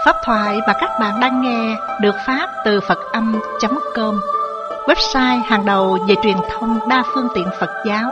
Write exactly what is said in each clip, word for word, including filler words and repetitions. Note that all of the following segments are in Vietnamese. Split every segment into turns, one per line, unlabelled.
Pháp thoại mà các bạn đang nghe được phát từ Phật Âm chấm com, website hàng đầu về truyền thông đa phương tiện Phật giáo.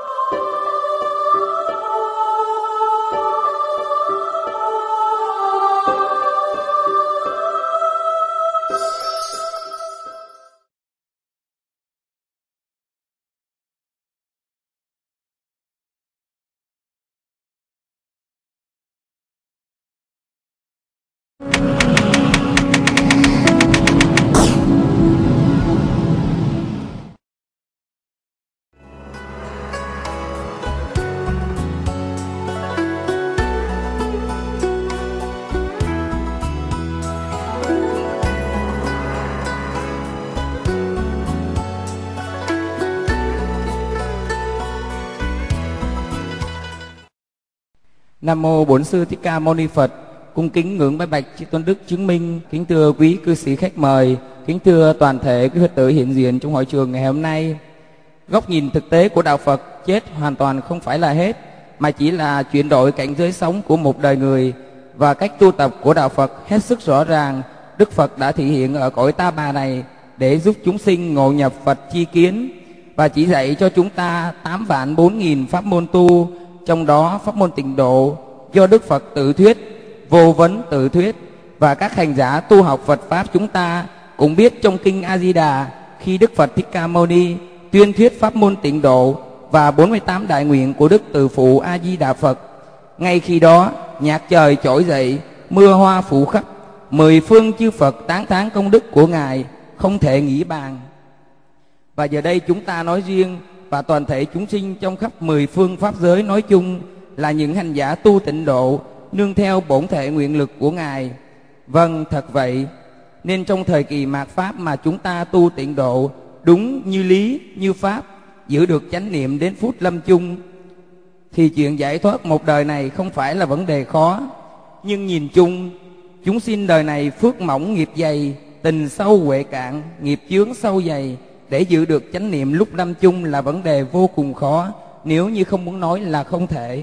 Nam mô Bổn Sư Thích Ca Mâu Ni Phật. Cung kính ngưỡng bái bạch chư tôn đức chứng minh. Kính thưa quý cư sĩ khách mời, kính thưa toàn thể quý Phật tử hiện diện trong hội trường ngày hôm nay. Góc nhìn thực tế của đạo Phật, chết hoàn toàn không phải là hết, mà chỉ là chuyển đổi cảnh giới sống của một đời người. Và cách tu tập của đạo Phật hết sức rõ ràng. Đức Phật đã thể hiện ở cõi Ta Bà này để giúp chúng sinh ngộ nhập Phật chi kiến, và chỉ dạy cho chúng ta tám vạn bốn nghìn pháp môn tu. Trong đó pháp môn Tịnh Độ do Đức Phật tự thuyết, Vô Vấn tự thuyết, và các hành giả tu học Phật Pháp chúng ta cũng biết trong kinh A Di Đà, khi Đức Phật Thích Ca Mâu Ni tuyên thuyết pháp môn Tịnh Độ và bốn mươi tám đại nguyện của Đức Từ Phụ A Di Đà Phật, ngay khi đó nhạc trời trỗi dậy, mưa hoa phủ khắp, mười phương chư Phật tán thán công đức của Ngài không thể nghĩ bàn. Và giờ đây chúng ta nói riêng, và toàn thể chúng sinh trong khắp mười phương pháp giới nói chung là những hành giả tu Tịnh Độ, nương theo bổn thể nguyện lực của Ngài. Vâng, thật vậy. Nên trong thời kỳ mạt Pháp mà chúng ta tu Tịnh Độ đúng như lý, như Pháp, giữ được chánh niệm đến phút lâm chung, thì chuyện giải thoát một đời này không phải là vấn đề khó. Nhưng nhìn chung, chúng sinh đời này phước mỏng nghiệp dày, tình sâu huệ cạn, nghiệp chướng sâu dày, để giữ được chánh niệm lúc lâm chung là vấn đề vô cùng khó, nếu như không muốn nói là không thể.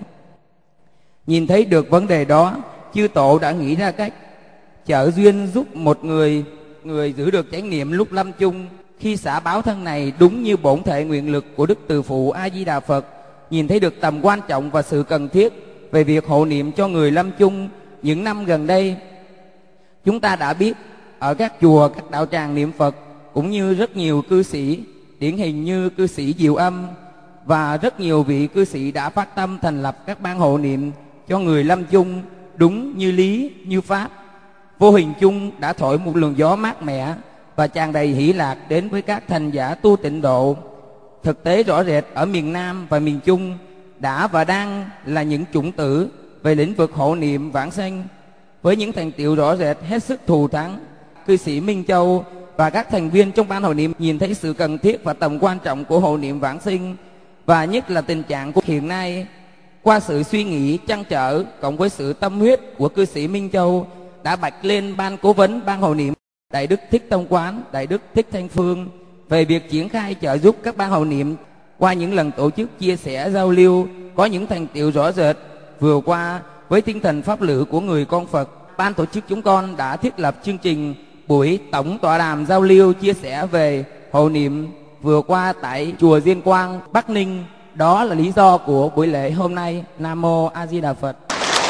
Nhìn thấy được vấn đề đó, chư tổ đã nghĩ ra cách trợ duyên giúp một người người giữ được chánh niệm lúc lâm chung, khi xả báo thân này đúng như bổn thể nguyện lực của Đức Từ Phụ A Di Đà Phật. Nhìn thấy được tầm quan trọng và sự cần thiết về việc hộ niệm cho người lâm chung. Những năm gần đây, chúng ta đã biết ở các chùa, các đạo tràng niệm Phật, cũng như rất nhiều cư sĩ, điển hình như cư sĩ Diệu Âm và rất nhiều vị cư sĩ đã phát tâm thành lập các ban hộ niệm cho người lâm chung đúng như lý, như Pháp. Vô hình chung đã thổi một luồng gió mát mẻ và tràn đầy hỷ lạc đến với các hành giả tu Tịnh Độ. Thực tế rõ rệt ở miền Nam và miền Trung đã và đang là những chủng tử về lĩnh vực hộ niệm vãng sanh, với những thành tựu rõ rệt hết sức thù thắng. Cư sĩ Minh Châu và các thành viên trong ban hộ niệm nhìn thấy sự cần thiết và tầm quan trọng của hộ niệm vãng sinh, và nhất là tình trạng của hiện nay. Qua sự suy nghĩ trăn trở cộng với sự tâm huyết của cư sĩ Minh Châu, đã bạch lên ban cố vấn ban hộ niệm Đại Đức Thích Tông Quán, Đại Đức Thích Thanh Phương về việc triển khai trợ giúp các ban hộ niệm. Qua những lần tổ chức chia sẻ giao lưu có những thành tựu rõ rệt. Vừa qua, với tinh thần pháp lữ của người con Phật, ban tổ chức chúng con đã thiết lập chương trình buổi tổng tọa đàm giao lưu chia sẻ về hộ niệm vừa qua tại chùa Diên Quang, Bắc Ninh. Đó là lý do của buổi lễ hôm nay. Nam mô A Di Đà Phật.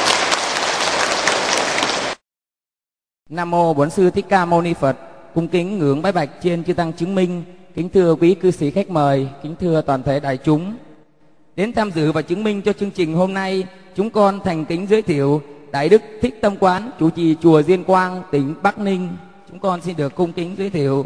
Nam mô Bổn Sư Thích Ca Mâu Ni Phật. Cung kính ngưỡng bái bạch trên chư tăng chứng minh. Kính thưa quý cư sĩ khách mời, kính thưa toàn thể đại chúng đến tham dự và chứng minh cho chương trình hôm nay, chúng con thành kính giới thiệu Đại Đức Thích Tâm Quán, chủ trì chùa Diên Quang, tỉnh Bắc Ninh. Chúng con xin được cung kính giới thiệu.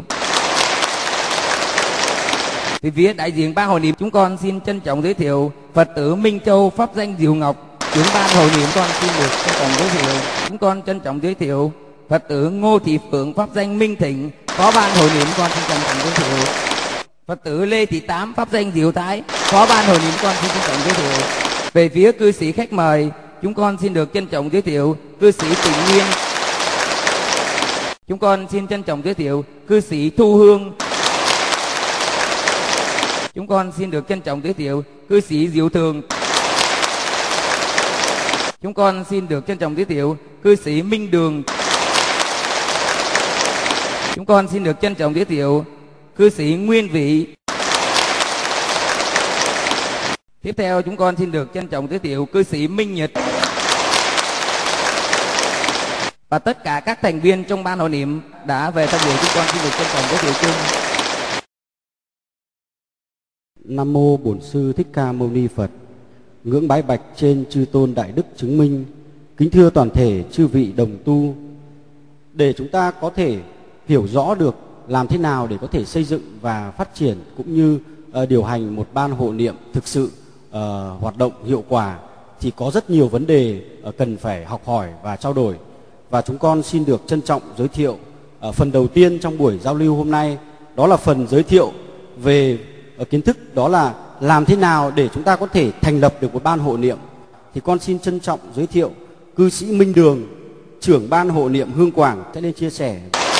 Từ phía đại diện ban hộ niệm, chúng con xin trân trọng giới thiệu Phật tử Minh Châu pháp danh Diệu Ngọc, trưởng ban hộ niệm. Con xin được trân trọng giới thiệu. Chúng con trân trọng giới thiệu Phật tử Ngô Thị Phượng pháp danh Minh Thịnh, phó ban hộ niệm. Con xin trân trọng giới thiệu Phật tử Lê Thị Tám pháp danh Diệu Thái, phó ban hộ niệm. Con xin trân trọng giới thiệu. Về phía cư sĩ khách mời, chúng con xin được trân trọng giới thiệu cư sĩ Tịnh Nguyên. Chúng con xin trân trọng giới thiệu cư sĩ Thu Hương. Chúng con xin được trân trọng giới thiệu cư sĩ Diệu Thường. Chúng con xin được trân trọng giới thiệu cư sĩ Minh Đường. Chúng con xin được trân trọng giới thiệu cư sĩ Nguyên Vị. Tiếp theo chúng con xin được trân trọng giới thiệu cư sĩ Minh Nhật. Và tất cả các thành viên trong ban hộ niệm đã về tham dự, chúng con xin được trân trọng giới thiệu chung.
Nam mô Bổn Sư Thích Ca Mâu Ni Phật. Ngưỡng bái bạch trên chư tôn đại đức chứng minh. Kính thưa toàn thể chư vị đồng tu. Để chúng ta có thể hiểu rõ được làm thế nào để có thể xây dựng và phát triển cũng như uh, điều hành một ban hộ niệm thực sự uh, hoạt động hiệu quả, thì có rất nhiều vấn đề uh, cần phải học hỏi và trao đổi. Và chúng con xin được trân trọng giới thiệu uh, phần đầu tiên trong buổi giao lưu hôm nay, đó là phần giới thiệu về uh, kiến thức, đó là làm thế nào để chúng ta có thể thành lập được một ban hộ niệm. Thì con xin trân trọng giới thiệu cư sĩ Minh Đường, trưởng ban hộ niệm Hương Quảng sẽ lên chia sẻ.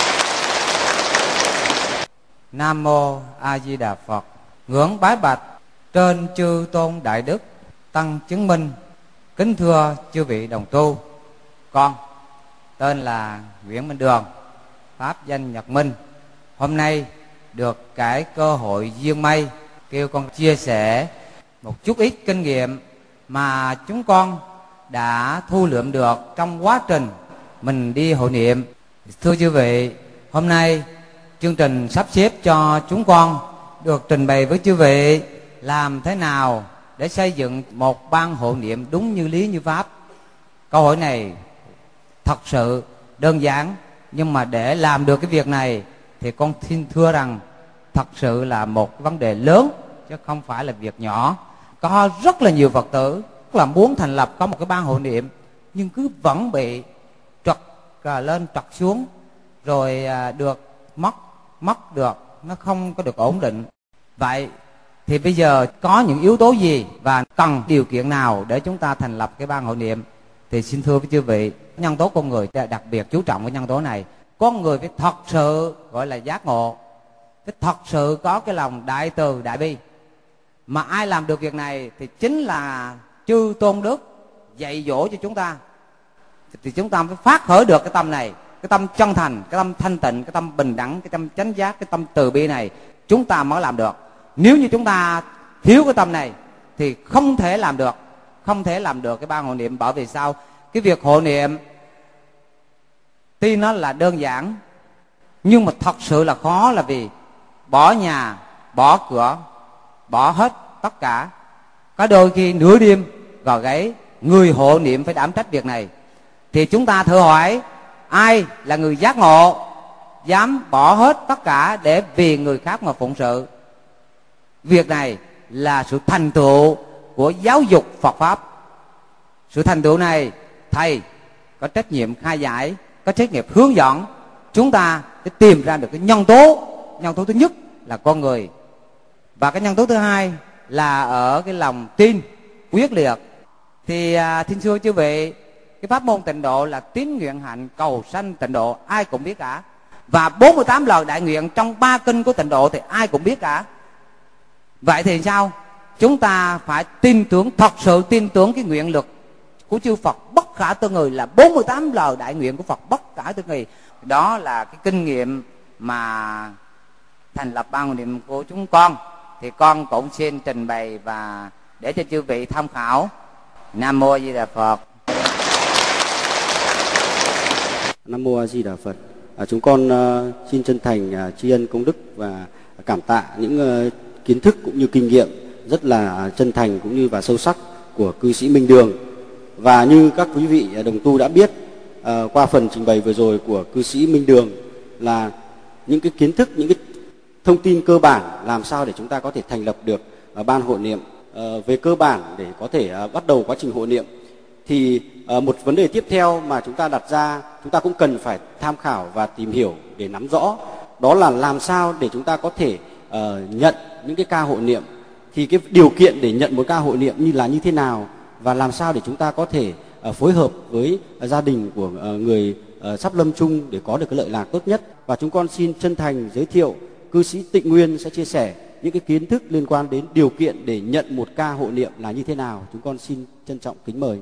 Nam mô A Di Đà Phật. Ngưỡng bái bạch trên chư tôn đại đức tăng chứng minh. Kính thưa chư vị đồng tu, con tên là Nguyễn Minh Đường, pháp danh Nhật Minh. Hôm nay được cái cơ hội duyên may kêu con chia sẻ một chút ít kinh nghiệm mà chúng con đã thu lượm được trong quá trình mình đi hộ niệm. Thưa chư vị, hôm nay chương trình sắp xếp cho chúng con được trình bày với chư vị làm thế nào để xây dựng một ban hộ niệm đúng như lý như pháp. Câu hỏi này thật sự đơn giản, nhưng mà để làm được cái việc này thì con xin thưa rằng thật sự là một vấn đề lớn chứ không phải là việc nhỏ. Có rất là nhiều Phật tử là muốn thành lập có một cái ban hộ niệm nhưng cứ vẫn bị trật lên trật xuống, rồi được mất mất được, nó không có được ổn định. Vậy thì bây giờ có những yếu tố gì và cần điều kiện nào để chúng ta thành lập cái ban hộ niệm? Thì xin thưa với chư vị, nhân tố con người đặc biệt chú trọng cái nhân tố này. Con người phải thật sự gọi là giác ngộ, phải thật sự có cái lòng đại từ đại bi. Mà ai làm được việc này thì chính là chư tôn đức dạy dỗ cho chúng ta. Thì chúng ta phải phát khởi được cái tâm này, cái tâm chân thành, cái tâm thanh tịnh, cái tâm bình đẳng, cái tâm chánh giác, cái tâm từ bi này chúng ta mới làm được. Nếu như chúng ta thiếu cái tâm này thì không thể làm được, không thể làm được cái ban hộ niệm. Bởi vì sao? Cái việc hộ niệm tuy nó là đơn giản nhưng mà thật sự là khó, là vì bỏ nhà, bỏ cửa, bỏ hết tất cả. Có đôi khi nửa đêm gò gáy, người hộ niệm phải đảm trách việc này. Thì chúng ta thử hỏi, ai là người giác ngộ dám bỏ hết tất cả để vì người khác mà phụng sự? Việc này là sự thành tựu của giáo dục Phật Pháp. Sự thành tựu này thầy có trách nhiệm khai giải, có trách nhiệm hướng dẫn chúng ta để tìm ra được cái nhân tố. Nhân tố thứ nhất là con người, và cái nhân tố thứ hai là ở cái lòng tin quyết liệt. Thì à, xin thưa chư vị, cái pháp môn tịnh độ là tín nguyện hạnh cầu sanh tịnh độ, ai cũng biết cả. Và bốn mươi tám lời đại nguyện trong ba kinh của tịnh độ thì ai cũng biết cả. Vậy thì sao? Chúng ta phải tin tưởng, thật sự tin tưởng cái nguyện lực của chư Phật bất khả tư nghì, là bốn mươi tám lời đại nguyện của Phật bất khả tư nghì. Đó là cái kinh nghiệm mà thành lập ban hộ niệm của chúng con. Thì con cũng xin trình bày và để cho chư vị tham khảo. Nam mô A Di Đà Phật.
Nam mô A Di Đà Phật. À, chúng con uh, xin chân thành uh, tri ân công đức và cảm tạ những uh, kiến thức cũng như kinh nghiệm rất là chân thành cũng như và sâu sắc của cư sĩ Minh Đường. Và như các quý vị đồng tu đã biết uh, qua phần trình bày vừa rồi của cư sĩ Minh Đường là những cái kiến thức, những cái thông tin cơ bản làm sao để chúng ta có thể thành lập được uh, ban hộ niệm. Uh, về cơ bản để có thể uh, bắt đầu quá trình hộ niệm thì uh, một vấn đề tiếp theo mà chúng ta đặt ra, chúng ta cũng cần phải tham khảo và tìm hiểu để nắm rõ, đó là làm sao để chúng ta có thể uh, nhận những cái ca hộ niệm. Thì cái điều kiện để nhận một ca hộ niệm như là như thế nào, và làm sao để chúng ta có thể uh, phối hợp với uh, gia đình của uh, người uh, sắp lâm chung để có được cái lợi lạc tốt nhất. Và chúng con xin chân thành giới thiệu cư sĩ Tịnh Nguyên sẽ chia sẻ những cái kiến thức liên quan đến điều kiện để nhận một ca hộ niệm là như thế nào. Chúng con xin trân trọng kính mời.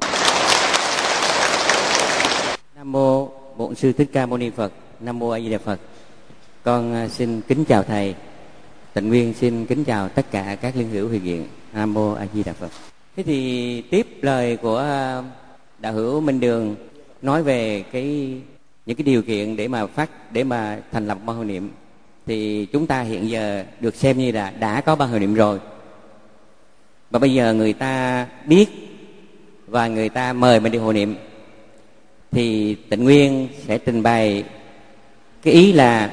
Nam mô Bổn Sư Thích Ca Mâu Ni Phật. Nam mô A Di Đà Phật. Con xin kính chào thầy. Tịnh Nguyên xin kính chào tất cả các liên hữu hội viện. Nam mô A Di Đà Phật. Thế thì tiếp lời của đạo hữu Minh Đường nói về cái những cái điều kiện để mà phát để mà thành lập ban hội niệm, thì chúng ta hiện giờ được xem như là đã có ban hội niệm rồi, và bây giờ người ta biết và người ta mời mình đi hội niệm, thì Tịnh Nguyên sẽ trình bày cái ý là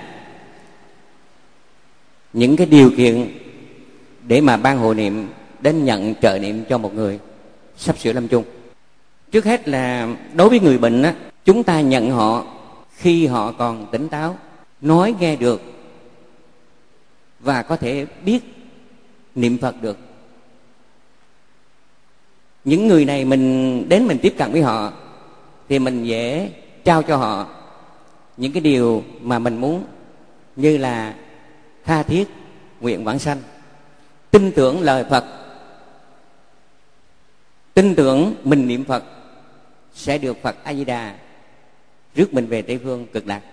những cái điều kiện để mà ban hội niệm đến nhận trợ niệm cho một người sắp sửa lâm chung. Trước hết là đối với người bệnh á, chúng ta nhận họ khi họ còn tỉnh táo, nói nghe được và có thể biết niệm Phật được. Những người này mình đến mình tiếp cận với họ thì mình dễ trao cho họ những cái điều mà mình muốn, như là tha thiết nguyện vãng sanh, tin tưởng lời Phật, tin tưởng mình niệm Phật sẽ được Phật A Di Đà rước mình về Tây phương cực lạc.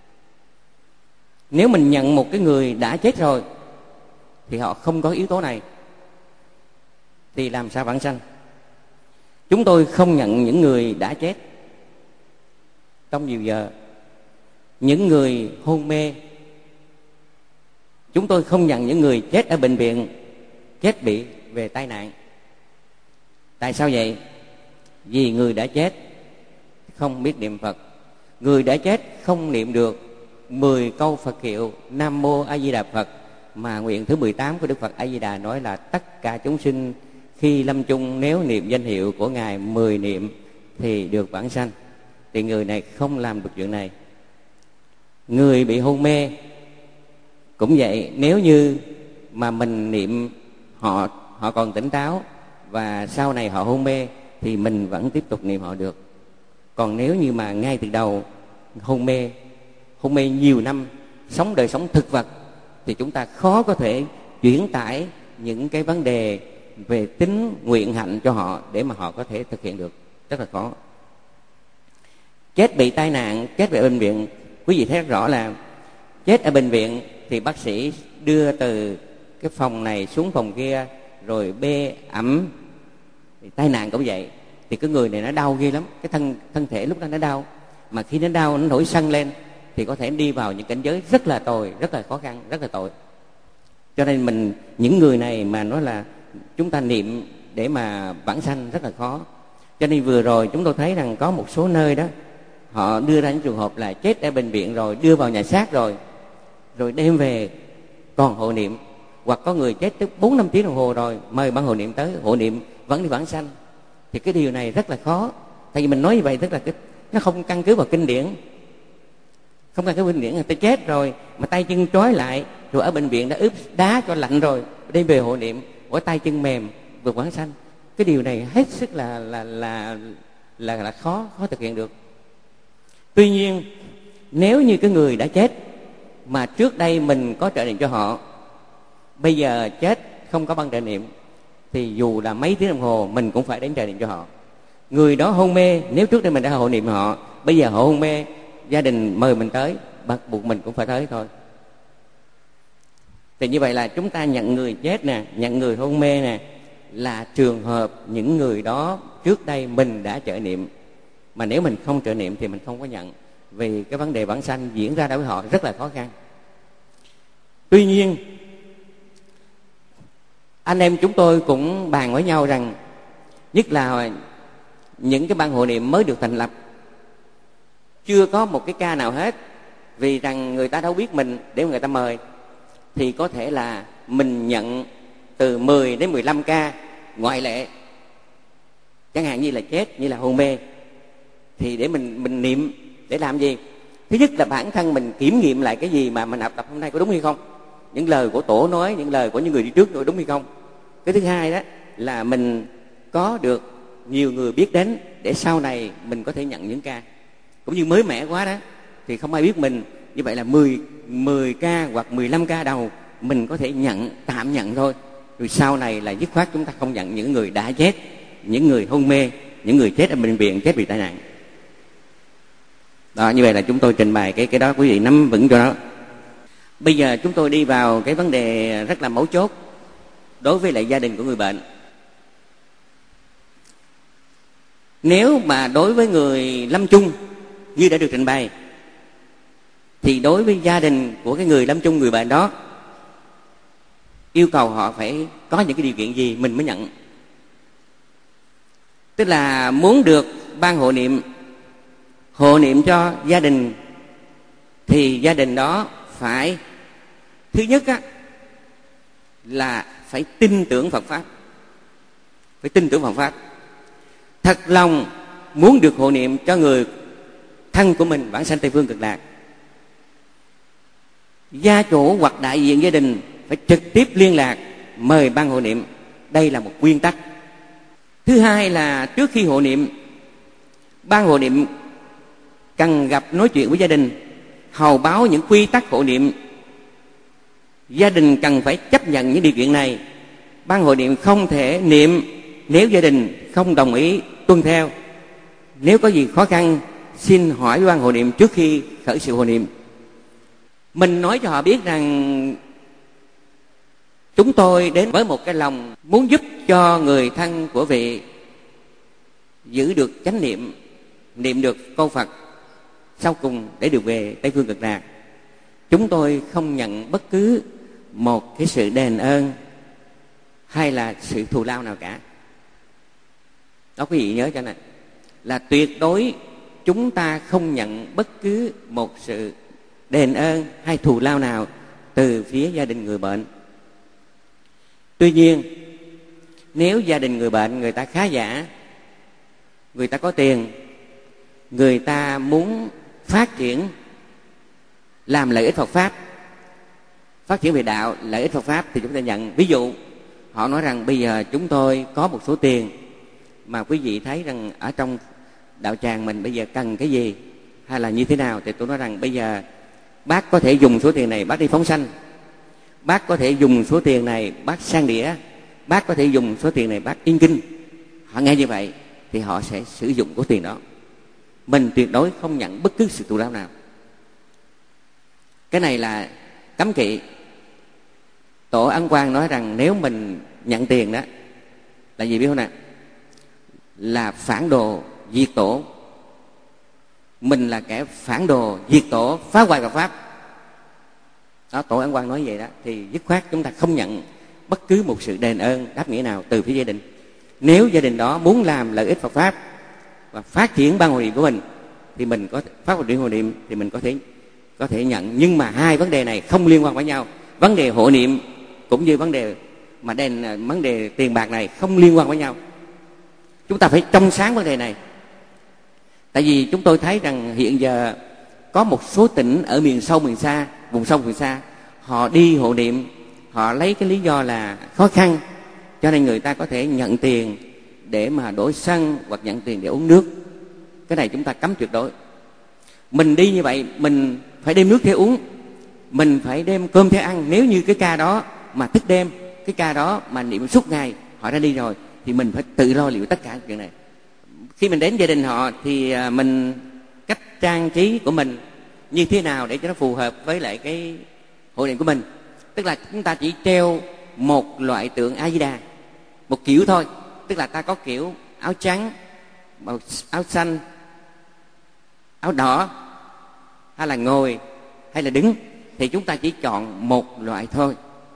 Nếu mình nhận một cái người đã chết rồi thì họ không có yếu tố này, thì làm sao vãng sanh? Chúng tôi không nhận những người đã chết trong nhiều giờ, những người hôn mê. Chúng tôi không nhận những người chết ở bệnh viện, chết bị về tai nạn. Tại sao vậy? Vì người đã chết không biết niệm Phật. Người đã chết không niệm được mười câu Phật hiệu Nam Mô A Di Đà Phật, mà nguyện thứ mười tám của Đức Phật A Di Đà nói là tất cả chúng sinh khi lâm chung nếu niệm danh hiệu của Ngài mười niệm thì được vãng sanh. Thì người này không làm được chuyện này. Người bị hôn mê cũng vậy, nếu như mà mình niệm họ họ còn tỉnh táo và sau này họ hôn mê thì mình vẫn tiếp tục niệm họ được. Còn nếu như mà ngay từ đầu hôn mê hôn mê nhiều năm, sống đời sống thực vật, thì chúng ta khó có thể chuyển tải những cái vấn đề về tính nguyện hạnh cho họ để mà họ có thể thực hiện được, rất là khó. Chết bị tai nạn, chết ở bệnh viện, quý vị thấy rất rõ là chết ở bệnh viện thì bác sĩ đưa từ cái phòng này xuống phòng kia, rồi bê ẩm. Thì tai nạn cũng vậy, thì cái người này nó đau ghê lắm, cái thân thân thể lúc đó nó đau, mà khi nó đau nó nổi sân lên thì có thể đi vào những cảnh giới rất là tồi, rất là khó khăn, rất là tội. Cho nên mình những người này mà nói là chúng ta niệm để mà vãng sanh rất là khó. Cho nên vừa rồi chúng tôi thấy rằng có một số nơi đó họ đưa ra những trường hợp là chết ở bệnh viện rồi, đưa vào nhà xác rồi, rồi đem về còn hộ niệm, hoặc có người chết tới bốn năm tiếng đồng hồ rồi mời ban hộ niệm tới hộ niệm vẫn đi vãng sanh. Thì cái điều này rất là khó. Tại vì mình nói như vậy tức là cái, nó không căn cứ vào kinh điển, không căn cứ vào kinh điển. Người ta chết rồi mà tay chân trói lại, rồi ở bệnh viện đã ướp đá cho lạnh rồi, đem về hộ niệm, ở tay chân mềm vượt vãng sanh. Cái điều này hết sức là là là là, là khó khó thực hiện được. Tuy nhiên nếu như cái người đã chết mà trước đây mình có trợ niệm cho họ, bây giờ chết không có ban trợ niệm, thì dù là mấy tiếng đồng hồ mình cũng phải đến trợ niệm cho họ. Người đó hôn mê, nếu trước đây mình đã hộ niệm họ, bây giờ họ hôn mê, gia đình mời mình tới, bắt buộc mình cũng phải tới thôi. Thì như vậy là chúng ta nhận người chết nè, nhận người hôn mê nè, là trường hợp những người đó trước đây mình đã trợ niệm, mà nếu mình không trợ niệm thì mình không có nhận, vì cái vấn đề vãng sanh diễn ra đối với họ rất là khó khăn. Tuy nhiên anh em chúng tôi cũng bàn với nhau rằng, nhất là những cái ban hộ niệm mới được thành lập, chưa có một cái ca nào hết, vì rằng người ta đâu biết mình để người ta mời, thì có thể là mình nhận từ mười đến mười lăm ca ngoại lệ, chẳng hạn như là chết, như là hôn mê, thì để mình mình niệm để làm gì? Thứ nhất là bản thân mình kiểm nghiệm lại cái gì mà mình học tập hôm nay có đúng hay không, những lời của tổ nói, những lời của những người đi trước nói đúng hay không. Cái thứ hai đó là mình có được nhiều người biết đến, để sau này mình có thể nhận những ca. Cũng như mới mẻ quá đó thì không ai biết mình, như vậy là mười ca hoặc mười lăm ca đầu mình có thể nhận, tạm nhận thôi. Rồi sau này là dứt khoát chúng ta không nhận những người đã chết, những người hôn mê, những người chết ở bệnh viện, chết vì tai nạn. Đó, như vậy là chúng tôi trình bày cái cái đó, quý vị nắm vững cho đó. Bây giờ chúng tôi đi vào cái vấn đề rất là mấu chốt đối với lại gia đình của người bệnh. Nếu mà đối với người lâm chung như đã được trình bày, thì đối với gia đình của cái người lâm chung, người bệnh đó, yêu cầu họ phải có những cái điều kiện gì mình mới nhận. Tức là muốn được ban hộ niệm, hộ niệm cho gia đình, thì gia đình đó phải, thứ nhất á, là phải tin tưởng Phật Pháp. Phải tin tưởng Phật Pháp, thật lòng muốn được hộ niệm cho người thân của mình vãng sanh Tây Phương Cực Lạc. Gia chủ hoặc đại diện gia đình phải trực tiếp liên lạc mời ban hộ niệm. Đây là một nguyên tắc. Thứ hai là trước khi hộ niệm, ban hộ niệm cần gặp nói chuyện với gia đình, hầu báo những quy tắc hộ niệm. Gia đình cần phải chấp nhận những điều kiện này. Ban hộ niệm không thể niệm nếu gia đình không đồng ý tuân theo. Nếu có gì khó khăn, xin hỏi với ban hộ niệm trước khi khởi sự hộ niệm. Mình nói cho họ biết rằng chúng tôi đến với một cái lòng muốn giúp cho người thân của vị giữ được chánh niệm, niệm được câu Phật sau cùng để được về Tây Phương Cực Lạc. Chúng tôi không nhận bất cứ một cái sự đền ơn hay là sự thù lao nào cả. Đó, quý vị nhớ cho này, là tuyệt đối chúng ta không nhận bất cứ một sự đền ơn hay thù lao nào từ phía gia đình người bệnh. Tuy nhiên, nếu gia đình người bệnh người ta khá giả, người ta có tiền, người ta muốn phát triển làm lợi ích Phật Pháp, phát triển về đạo, lợi ích Phật Pháp, thì chúng ta nhận. Ví dụ họ nói rằng bây giờ chúng tôi có một số tiền mà quý vị thấy rằng ở trong đạo tràng mình bây giờ cần cái gì hay là như thế nào, thì tôi nói rằng bây giờ bác có thể dùng số tiền này bác đi phóng sanh, bác có thể dùng số tiền này bác sang đĩa, bác có thể dùng số tiền này bác in kinh. Họ nghe như vậy thì họ sẽ sử dụng số tiền đó. Mình tuyệt đối không nhận bất cứ sự thù lao nào. Cái này là cấm kỵ. Tổ Ấn Quang nói rằng nếu mình nhận tiền đó là gì biết không nào? Là phản đồ diệt tổ. Mình là kẻ phản đồ diệt tổ, phá hoại Phật Pháp. Đó, Tổ Ấn Quang nói vậy đó. Thì dứt khoát chúng ta không nhận bất cứ một sự đền ơn đáp nghĩa nào từ phía gia đình. Nếu gia đình đó muốn làm lợi ích Phật Pháp và phát triển ban hộ niệm của mình, thì mình có phát triển hộ niệm thì mình có thể có thể nhận. Nhưng mà hai vấn đề này không liên quan với nhau. Vấn đề hộ niệm cũng như vấn đề mà đền, vấn đề tiền bạc này không liên quan với nhau. Chúng ta phải trong sáng vấn đề này. Tại vì chúng tôi thấy rằng hiện giờ có một số tỉnh ở miền sâu miền xa, vùng sâu vùng xa, họ đi hộ niệm, họ lấy cái lý do là khó khăn, cho nên người ta có thể nhận tiền để mà đổi xăng hoặc nhận tiền để uống nước. Cái này chúng ta cấm tuyệt đối. Mình đi như vậy, mình phải đem nước theo uống, mình phải đem cơm theo ăn. Nếu như cái ca đó mà thức đêm, cái ca đó mà niệm suốt ngày, họ đã đi rồi, thì mình phải tự lo liệu tất cả chuyện này. Khi mình đến gia đình họ thì mình cách trang trí của mình như thế nào để cho nó phù hợp với lại cái hộ niệm của mình. Tức là chúng ta chỉ treo một loại tượng A Di Đà, một kiểu thôi. Tức là ta có kiểu áo trắng, áo xanh, áo đỏ, hay là ngồi, hay là đứng, thì chúng ta chỉ chọn một loại thôi.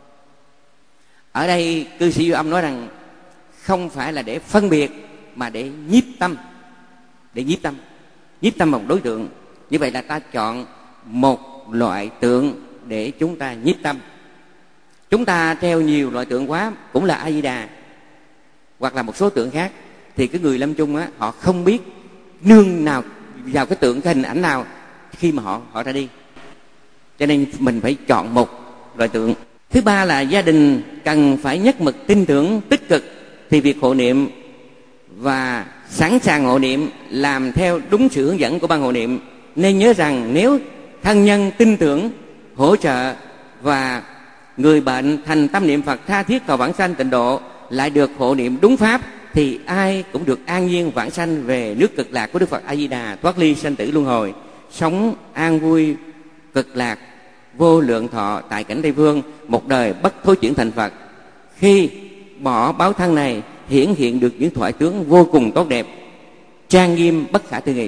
Ở đây cư sĩ Vô Âm nói rằng không phải là để phân biệt, mà để nhiếp tâm. Để nhiếp tâm Nhiếp tâm một đối tượng. Như vậy là ta chọn một loại tượng để chúng ta nhiếp tâm. Chúng ta treo nhiều loại tượng quá, cũng là A Di Đà hoặc là một số tượng khác, thì cái người lâm chung á, họ không biết nương nào vào cái tượng, cái hình ảnh nào khi mà họ họ ra đi. Cho nên mình phải chọn một loại tượng. Thứ ba là gia đình cần phải nhất mực tin tưởng tích cực thì việc hộ niệm và sẵn sàng hộ niệm, làm theo đúng sự hướng dẫn của ban hộ niệm. Nên nhớ rằng nếu thân nhân tin tưởng, hỗ trợ và người bệnh thành tâm niệm Phật tha thiết cầu vãng sanh tịnh độ, lại được hộ niệm đúng pháp, thì ai cũng được an nhiên vãng sanh về nước cực lạc của Đức Phật A Di Đà, thoát ly sanh tử luân hồi, sống an vui cực lạc vô lượng thọ tại cảnh Tây Phương, một đời bất thối chuyển thành Phật. Khi bỏ báo thân này, hiển hiện được những thoại tướng vô cùng tốt đẹp, trang nghiêm bất khả tư nghị.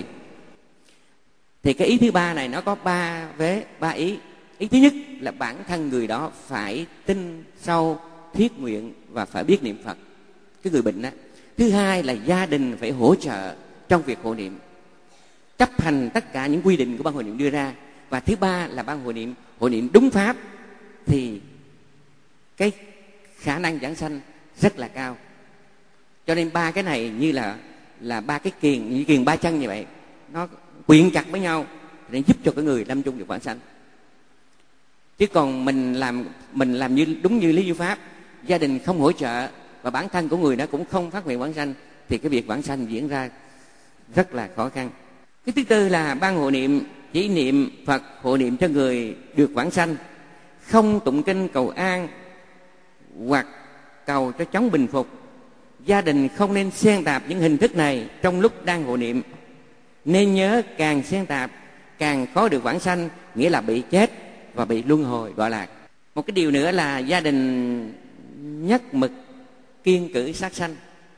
Thì cái ý thứ ba này nó có ba vế, ba ý. Ý thứ nhất là bản thân người đó phải tin sâu thiết nguyện và phải biết niệm Phật, cái người bệnh đó. Thứ hai là gia đình phải hỗ trợ trong việc hộ niệm, chấp hành tất cả những quy định của ban hộ niệm đưa ra. Và thứ ba là ban hộ niệm hộ niệm đúng pháp, thì cái khả năng giảng sanh rất là cao. Cho nên ba cái này như là là ba cái kiền, như kiền ba chân như vậy, nó quyện chặt với nhau để giúp cho cái người lâm chung được vãng sanh. Chứ còn mình làm mình làm như đúng như lý như pháp, gia đình không hỗ trợ và bản thân của người đó cũng không phát nguyện vãng sanh, thì cái việc vãng sanh diễn ra rất là khó khăn. Cái thứ tư là ban hộ niệm chỉ niệm Phật hộ niệm cho người được vãng sanh, không tụng kinh cầu an hoặc cầu cho chóng bình phục. Gia đình không nên xen tạp những hình thức này trong lúc đang hộ niệm. Nên nhớ càng xen tạp càng khó được vãng sanh, nghĩa là bị chết và bị luân hồi đọa lạc. Một cái điều nữa là gia đình nhất mực kiêng cử sát sanh.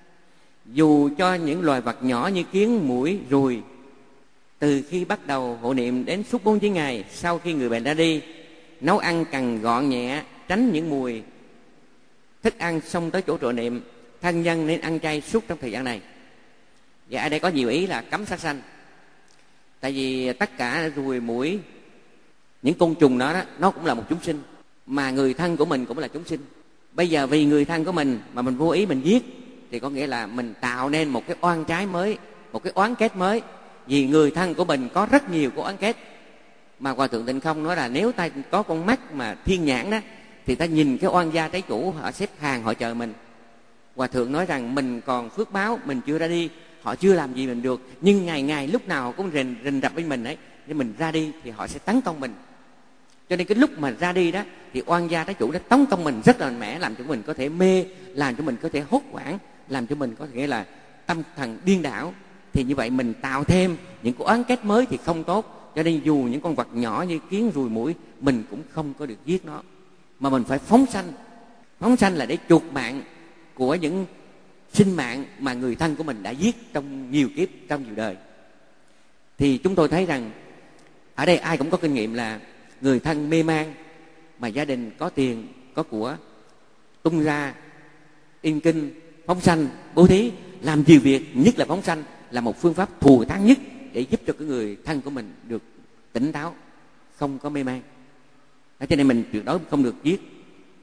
Dù cho những loài vật nhỏ như kiến, muỗi, ruồi, từ khi bắt đầu hộ niệm đến suốt bốn chín ngày sau khi người bệnh đã đi, nấu ăn cần gọn nhẹ, tránh những mùi thức ăn xông tới chỗ trụ niệm. Thân nhân nên ăn chay suốt trong thời gian này. Và ở đây có nhiều ý là cấm sát sanh. Tại vì tất cả ruồi, muỗi, những côn trùng đó, đó nó cũng là một chúng sinh, mà người thân của mình cũng là chúng sinh. Bây giờ vì người thân của mình mà mình vô ý mình giết, thì có nghĩa là mình tạo nên một cái oan trái mới, một cái oán kết mới. Vì người thân của mình có rất nhiều cái oán kết, mà Hòa Thượng Tịnh Không nói là nếu ta có con mắt mà thiên nhãn đó, thì ta nhìn cái oan gia trái chủ họ xếp hàng họ chờ mình. Hòa Thượng nói rằng mình còn phước báo, mình chưa ra đi, họ chưa làm gì mình được, nhưng ngày ngày lúc nào họ cũng rình rình rập bên mình ấy, nên mình ra đi thì họ sẽ tấn công mình. Cho nên cái lúc mà ra đi đó thì oan gia trái chủ đã tấn công mình rất là mạnh mẽ, làm cho mình có thể mê, làm cho mình có thể hốt hoảng, làm cho mình có thể là tâm thần điên đảo. Thì như vậy mình tạo thêm những cái oán kết mới thì không tốt. Cho nên dù những con vật nhỏ như kiến, ruồi, muỗi, mình cũng không có được giết nó, mà mình phải phóng sanh. Phóng sanh là để chuộc mạng của những sinh mạng mà người thân của mình đã giết trong nhiều kiếp, trong nhiều đời. Thì chúng tôi thấy rằng ở đây ai cũng có kinh nghiệm là người thân mê man mà gia đình có tiền, có của, tung ra in kinh, phóng sanh, bố thí, làm nhiều việc, nhất là phóng sanh là một phương pháp thù thắng nhất để giúp cho cái người thân của mình được tỉnh táo, không có mê man. Đó, cho nên mình tuyệt đối không được giết.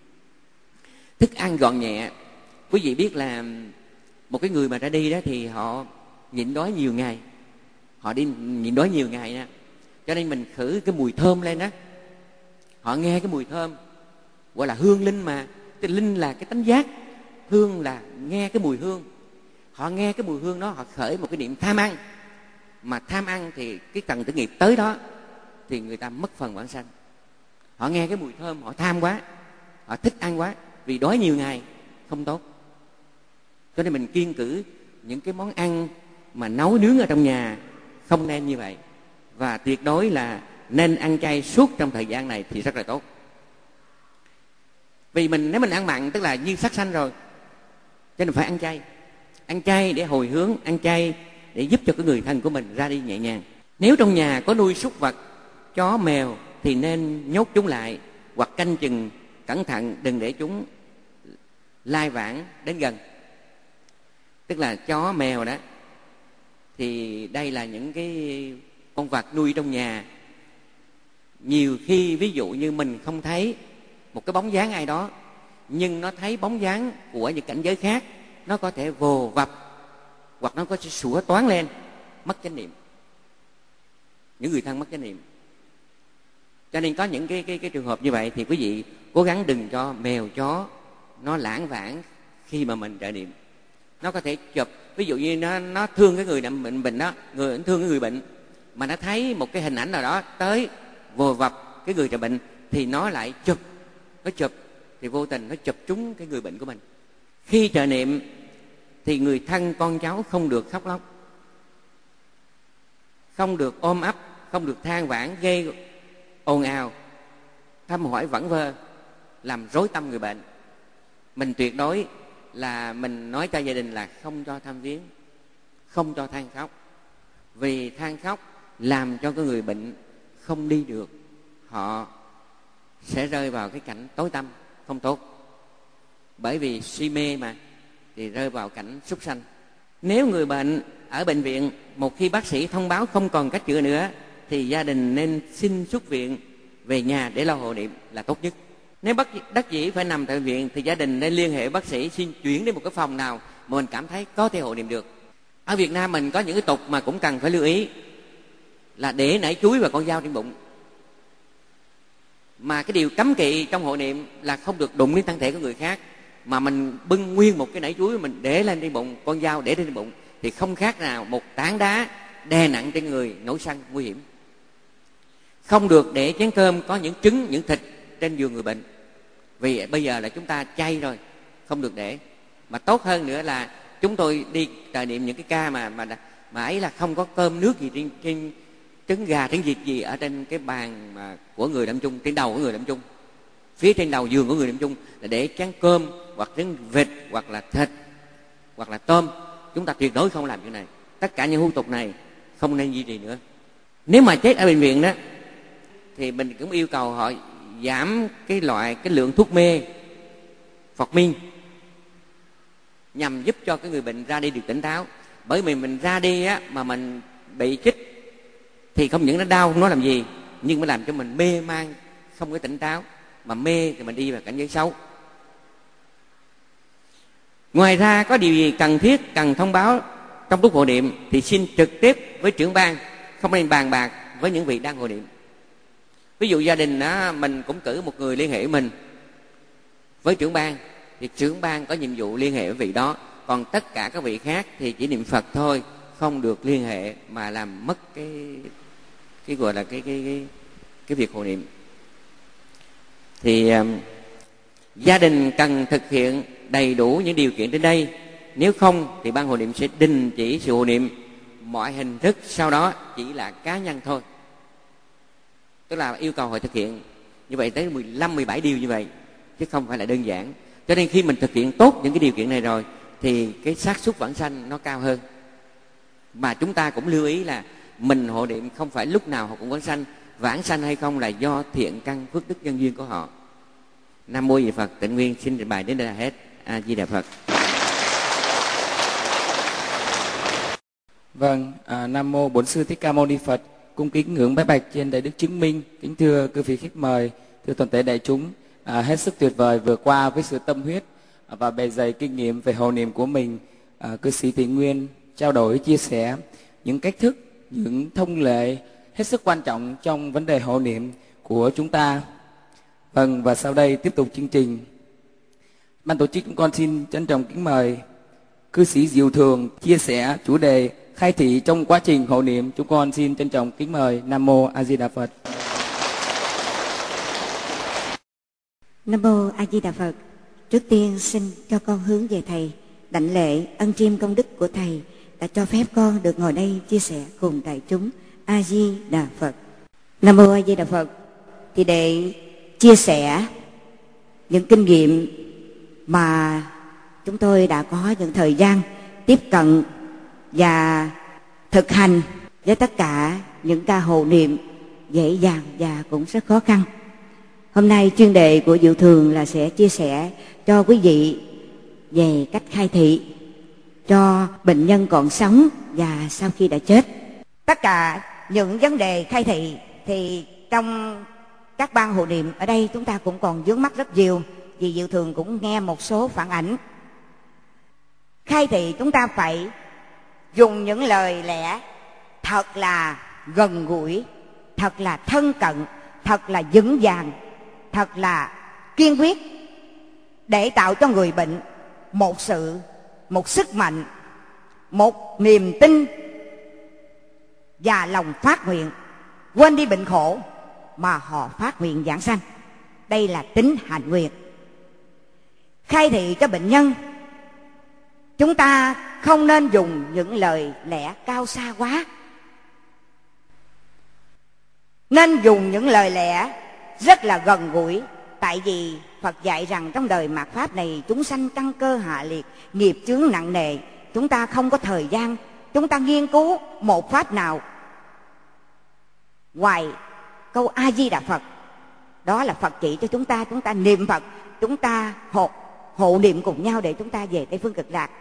Thức ăn gọn nhẹ. Quý vị biết là một cái người mà ra đi đó thì họ nhịn đói nhiều ngày, họ đi nhịn đói nhiều ngày nè, cho nên mình khử cái mùi thơm lên đó. Họ nghe cái mùi thơm, gọi là hương linh mà. Cái linh là cái tánh giác, hương là nghe cái mùi hương. Họ nghe cái mùi hương đó, họ khởi một cái niệm tham ăn. Mà tham ăn thì cái tầng tử nghiệp tới đó thì người ta mất phần vãng sanh. Họ nghe cái mùi thơm, họ tham quá, họ thích ăn quá, vì đói nhiều ngày không tốt. Cho nên mình kiêng cử những cái món ăn mà nấu nướng ở trong nhà không nên như vậy. Và tuyệt đối là nên ăn chay suốt trong thời gian này thì rất là tốt. Vì mình nếu mình ăn mặn tức là như sát sanh rồi, cho nên phải ăn chay. Ăn chay để hồi hướng, ăn chay để giúp cho cái người thân của mình ra đi nhẹ nhàng. Nếu trong nhà có nuôi súc vật, chó, mèo thì nên nhốt chúng lại hoặc canh chừng cẩn thận, đừng để chúng lai vãng đến gần. Tức là chó, mèo đó thì đây là những cái con vật nuôi trong nhà. Nhiều khi ví dụ như mình không thấy một cái bóng dáng ai đó, nhưng nó thấy bóng dáng của những cảnh giới khác, nó có thể vồ vập hoặc nó có thể sủa toán lên, mất chánh niệm. Những người thân mất chánh niệm. Cho nên có những cái, cái, cái trường hợp như vậy thì quý vị cố gắng đừng cho mèo, chó nó lãng vãng khi mà mình trợ niệm. Nó có thể chụp, ví dụ như nó, nó thương cái người bệnh bệnh đó, người thương cái người bệnh, mà nó thấy một cái hình ảnh nào đó tới vồ vập cái người trợ bệnh thì nó lại chụp, nó chụp thì vô tình nó chụp trúng cái người bệnh của mình. Khi trợ niệm thì người thân con cháu không được khóc lóc, không được ôm ấp, không được than vãn gây ồn ào, thăm hỏi vẩn vơ, làm rối tâm người bệnh. Mình tuyệt đối là mình nói cho gia đình là không cho thăm viếng, không cho than khóc. Vì than khóc làm cho cái người bệnh không đi được, họ sẽ rơi vào cái cảnh tối tăm không tốt. Bởi vì si mê mà, thì rơi vào cảnh súc sanh. Nếu người bệnh ở bệnh viện, một khi bác sĩ thông báo không còn cách chữa nữa, thì gia đình nên xin xuất viện về nhà để lo hộ niệm là tốt nhất. Nếu bất đắc dĩ phải nằm tại viện thì gia đình nên liên hệ bác sĩ xin chuyển đến một cái phòng nào mà mình cảm thấy có thể hộ niệm được. Ở Việt Nam mình có những cái tục mà cũng cần phải lưu ý, là để nải chuối và con dao trên bụng. Mà cái điều cấm kỵ trong hộ niệm là không được đụng đến thân thể của người khác, mà mình bưng nguyên một cái nải chuối mình để lên trên bụng, con dao để trên bụng, thì không khác nào một tảng đá đè nặng trên người, nổi sân nguy hiểm. Không được để chén cơm có những trứng, những thịt trên giường người bệnh, vì bây giờ là chúng ta chay rồi, không được để. Mà tốt hơn nữa là chúng tôi đi trải nghiệm những cái ca mà mà mà ấy là không có cơm nước gì trên, trên trứng gà, trứng vịt gì ở trên cái bàn mà của người lâm chung, trên đầu của người lâm chung, phía trên đầu giường của người lâm chung là để chén cơm hoặc trứng vịt hoặc là thịt hoặc là tôm. Chúng ta tuyệt đối không làm chuyện này. Tất cả những hủ tục này không nên duy trì nữa. Nếu mà chết ở bệnh viện đó thì mình cũng yêu cầu họ giảm cái loại cái lượng thuốc mê, phọt min, nhằm giúp cho cái người bệnh ra đi được tỉnh táo. Bởi vì mình ra đi á mà mình bị chích thì không những nó đau không nói làm gì, nhưng mà làm cho mình mê man, không có tỉnh táo, mà mê thì mình đi vào cảnh giới xấu. Ngoài ra có điều gì cần thiết cần thông báo trong lúc hộ niệm thì xin trực tiếp với trưởng ban, không nên bàn bạc với những vị đang hộ niệm. Ví dụ gia đình đó, mình cũng cử một người liên hệ mình với trưởng ban, thì trưởng ban có nhiệm vụ liên hệ với vị đó. Còn tất cả các vị khác thì chỉ niệm Phật thôi, không được liên hệ mà làm mất cái cái gọi là cái cái cái cái việc hộ niệm. Thì um, gia đình cần thực hiện đầy đủ những điều kiện trên đây. Nếu không thì ban hộ niệm sẽ đình chỉ sự hộ niệm. Mọi hình thức sau đó chỉ là cá nhân thôi. Tức là yêu cầu họ thực hiện như vậy tới mười lăm, mười bảy điều như vậy, chứ không phải là đơn giản. Cho nên khi mình thực hiện tốt những cái điều kiện này rồi thì cái xác suất vãng sanh nó cao hơn. Mà chúng ta cũng lưu ý là mình hộ niệm không phải lúc nào họ cũng vãng sanh. Vãng sanh hay không là do thiện căn phước đức nhân duyên của họ. Nam mô Di Phật. Tịnh Nguyên xin trình bày đến đây là hết. A Di Đà Phật.
Vâng, à, Nam mô Bổn Sư Thích Ca Mâu Ni Phật. Cung kính ngưỡng bái bạch trên đại đức chứng minh. Kính thưa quý vị khách mời, thưa toàn thể đại chúng, à, hết sức tuyệt vời vừa qua với sự tâm huyết và bề dày kinh nghiệm về hộ niệm của mình, à, cư sĩ Tịnh Nguyên trao đổi chia sẻ những cách thức, những thông lệ hết sức quan trọng trong vấn đề hộ niệm của chúng ta. Vâng, và sau đây tiếp tục chương trình, ban tổ chức chúng con xin trân trọng kính mời cư sĩ Diệu Thường chia sẻ chủ đề khai thị trong quá trình hộ niệm. Chúng con xin trân trọng kính mời. Nam mô A Di Đà Phật.
Nam mô A Di Đà Phật. Trước tiên xin cho con hướng về thầy, đảnh lễ ân chiêm công đức của thầy đã cho phép con được ngồi đây chia sẻ cùng đại chúng. A Di Đà Phật. Nam mô A Di Đà Phật. Thì để chia sẻ những kinh nghiệm mà chúng tôi đã có những thời gian tiếp cận và thực hành với tất cả những ca hộ niệm dễ dàng và cũng rất khó khăn. Hôm nay chuyên đề của Diệu Thường là sẽ chia sẻ cho quý vị về cách khai thị cho bệnh nhân còn sống và sau khi đã chết. Tất cả những vấn đề khai thị thì trong các ban hộ niệm ở đây chúng ta cũng còn vướng mắc rất nhiều, vì Diệu Thường cũng nghe một số phản ảnh. Khai thị chúng ta phải dùng những lời lẽ thật là gần gũi, thật là thân cận, thật là vững vàng, thật là kiên quyết, để tạo cho người bệnh một sự, một sức mạnh, một niềm tin và lòng phát nguyện quên đi bệnh khổ mà họ phát nguyện giảng sanh. Đây là tính hạnh nguyện. Khai thị cho bệnh nhân, chúng ta không nên dùng những lời lẽ cao xa quá, nên dùng những lời lẽ rất là gần gũi. Tại vì Phật dạy rằng trong đời mạt Pháp này chúng sanh căn cơ hạ liệt, nghiệp chướng nặng nề. Chúng ta không có thời gian chúng ta nghiên cứu một Pháp nào ngoài câu A-di-đà Phật. Đó là Phật chỉ cho chúng ta, chúng ta niệm Phật, chúng ta hộ, hộ niệm cùng nhau để chúng ta về Tây Phương Cực Lạc.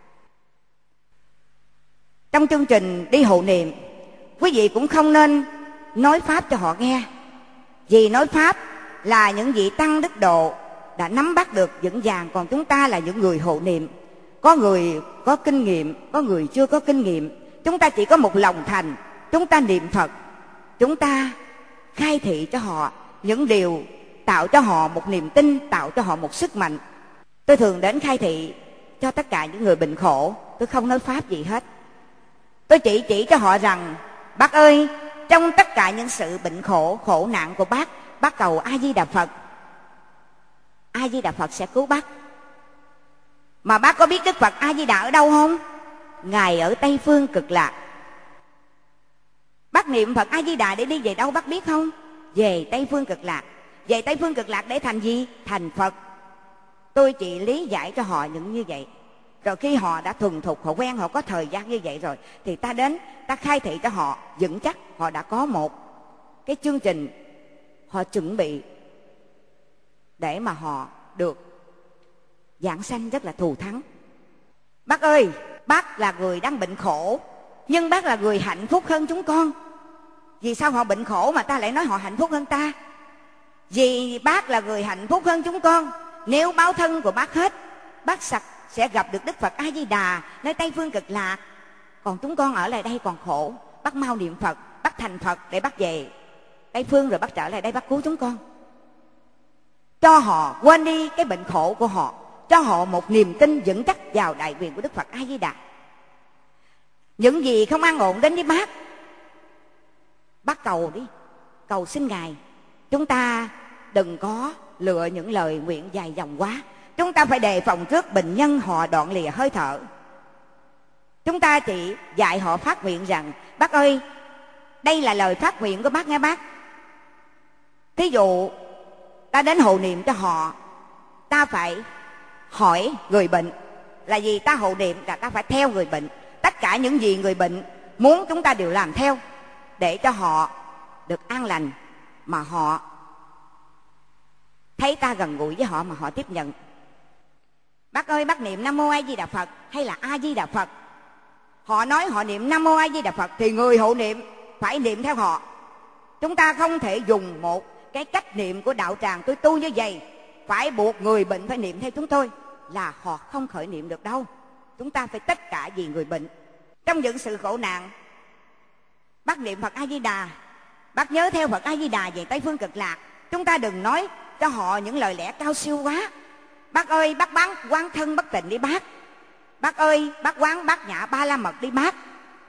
Trong chương trình đi hộ niệm, quý vị cũng không nên nói Pháp cho họ nghe. Vì nói Pháp là những vị tăng đức độ đã nắm bắt được vững vàng, còn chúng ta là những người hộ niệm. Có người có kinh nghiệm, có người chưa có kinh nghiệm. Chúng ta chỉ có một lòng thành, chúng ta niệm Phật, chúng ta khai thị cho họ những điều tạo cho họ một niềm tin, tạo cho họ một sức mạnh. Tôi thường đến khai thị cho tất cả những người bệnh khổ. Tôi không nói Pháp gì hết. Tôi chỉ chỉ cho họ rằng, bác ơi, trong tất cả những sự bệnh khổ, khổ nạn của bác, bác cầu A-di-đà Phật, A-di-đà Phật sẽ cứu bác. Mà bác có biết Đức Phật A-di-đà ở đâu không? Ngài ở Tây Phương Cực Lạc. Bác niệm Phật A-di-đà để đi về đâu bác biết không? Về Tây Phương Cực Lạc. Về Tây Phương Cực Lạc để thành gì? Thành Phật. Tôi chỉ lý giải cho họ những như vậy. Rồi khi họ đã thuần thục, họ quen, họ có thời gian như vậy rồi, thì ta đến, ta khai thị cho họ vững chắc. Họ đã có một cái chương trình họ chuẩn bị để mà họ được giảng sanh rất là thù thắng. Bác ơi, bác là người đang bệnh khổ, nhưng bác là người hạnh phúc hơn chúng con. Vì sao họ bệnh khổ mà ta lại nói họ hạnh phúc hơn ta? Vì bác là người hạnh phúc hơn chúng con. Nếu báo thân của bác hết, bác sạch sẽ gặp được Đức Phật A-di-đà nơi Tây Phương Cực Lạc. Còn chúng con ở lại đây còn khổ. Bác mau niệm Phật, bác thành Phật để bác về Tây Phương, rồi bác trở lại đây bác cứu chúng con. Cho họ quên đi cái bệnh khổ của họ, cho họ một niềm tin vững chắc vào đại quyền của Đức Phật A-di-đà. Những gì không an ổn đến với bác, bác cầu đi, cầu xin Ngài. Chúng ta đừng có lựa những lời nguyện dài dòng quá. Chúng ta phải đề phòng trước bệnh nhân họ đoạn lìa hơi thở. Chúng ta chỉ dạy họ phát nguyện rằng, bác ơi, đây là lời phát nguyện của bác nghe bác. Thí dụ ta đến hộ niệm cho họ, ta phải hỏi người bệnh. Là gì? Ta hộ niệm là ta phải theo người bệnh. Tất cả những gì người bệnh muốn chúng ta đều làm theo, để cho họ được an lành, mà họ thấy ta gần gũi với họ mà họ tiếp nhận. Bác ơi, bác niệm Nam Mô A Di Đà Phật hay là A Di Đà Phật? Họ nói họ niệm Nam Mô A Di Đà Phật thì người hộ niệm phải niệm theo họ. Chúng ta không thể dùng một cái cách niệm của đạo tràng tôi tu như vậy, phải buộc người bệnh phải niệm theo chúng tôi, là họ không khởi niệm được đâu. Chúng ta phải tất cả vì người bệnh. Trong những sự khổ nạn, bác niệm Phật A Di Đà, bác nhớ theo Phật A Di Đà về Tây Phương Cực Lạc. Chúng ta đừng nói cho họ những lời lẽ cao siêu quá. Bác ơi, bác bán quán thân bất tịnh đi bác. Bác ơi, bác quán bát nhã ba la mật đi bác.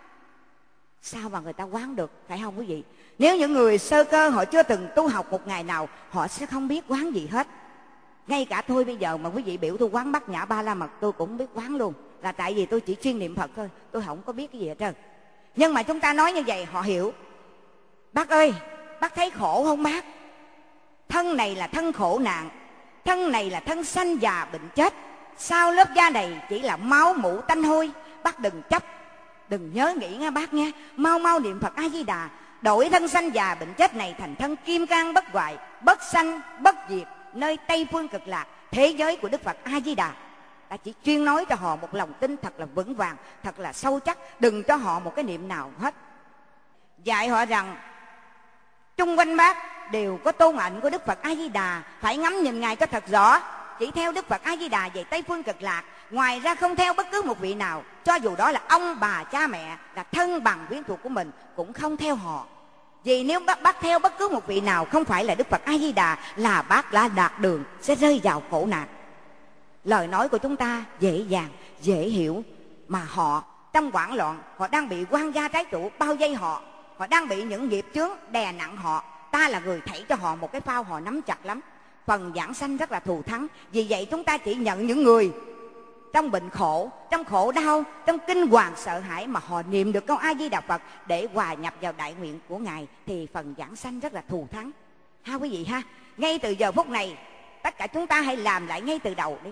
Sao mà người ta quán được, phải không quý vị? Nếu những người sơ cơ họ chưa từng tu học một ngày nào, họ sẽ không biết quán gì hết. Ngay cả tôi bây giờ mà quý vị biểu tôi quán bát nhã ba la mật, tôi cũng biết quán luôn. Là tại vì tôi chỉ chuyên niệm Phật thôi, tôi không có biết cái gì hết trơn. Nhưng mà chúng ta nói như vậy họ hiểu. Bác ơi, bác thấy khổ không bác? Thân này là thân khổ nạn, thân này là thân sanh già bệnh chết. Sau lớp da này chỉ là máu mủ tanh hôi. Bác đừng chấp, đừng nhớ nghĩ nghe bác nghe. Mau mau niệm Phật A Di Đà, đổi thân sanh già bệnh chết này thành thân kim cang bất hoại, bất sanh bất diệt, nơi Tây Phương Cực Lạc, thế giới của Đức Phật A Di Đà. Ta chỉ chuyên nói cho họ một lòng tin thật là vững vàng, thật là sâu chắc. Đừng cho họ một cái niệm nào hết. Dạy họ rằng chung quanh bác đều có tôn ảnh của Đức Phật A Di Đà, phải ngắm nhìn Ngài cho thật rõ. Chỉ theo Đức Phật A Di Đà về Tây Phương Cực Lạc, ngoài ra không theo bất cứ một vị nào. Cho dù đó là ông bà cha mẹ, là thân bằng quyến thuộc của mình, cũng không theo họ. Vì nếu bác, bác theo bất cứ một vị nào không phải là Đức Phật A Di Đà, là bác đã đạt đường, sẽ rơi vào khổ nạn. Lời nói của chúng ta dễ dàng, dễ hiểu, mà họ trong hoảng loạn, họ đang bị quan gia trái chủ bao vây họ, họ đang bị những nghiệp chướng đè nặng họ. Ta là người thảy cho họ một cái phao, họ nắm chặt lắm. Phần giảng sanh rất là thù thắng. Vì vậy chúng ta chỉ nhận những người trong bệnh khổ, trong khổ đau, trong kinh hoàng sợ hãi mà họ niệm được câu A Di Đà Phật để hòa nhập vào đại nguyện của Ngài, thì phần giảng sanh rất là thù thắng.
ha quý vị ha. Ngay từ giờ phút này, tất cả chúng ta hãy làm lại ngay từ đầu đi.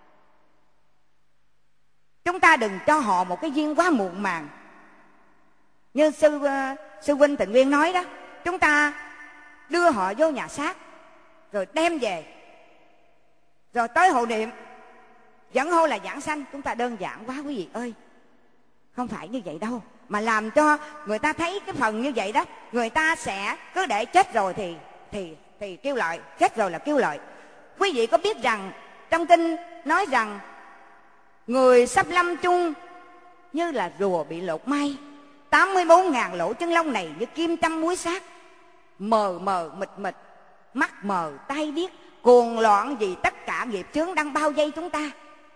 Chúng ta đừng cho họ một cái duyên quá muộn màng. Như sư uh, sư huynh Tịnh Nguyên nói đó, chúng ta đưa họ vô nhà xác rồi đem về, rồi tới hộ niệm vẫn hô là giảng sanh. Chúng ta đơn giản quá quý vị ơi. Không phải như vậy đâu, mà làm cho người ta thấy cái phần như vậy đó, người ta sẽ cứ để chết rồi thì thì thì kêu lợi, chết rồi là kêu lợi. Quý vị có biết rằng trong kinh nói rằng người sắp lâm chung như là rùa bị lột may, tám mươi bốn ngàn lỗ chân lông này như kim trăm muối xác, mờ mờ mịt mịt, mắt mờ tay điếc, cuồng loạn vì tất cả nghiệp chướng đang bao vây chúng ta.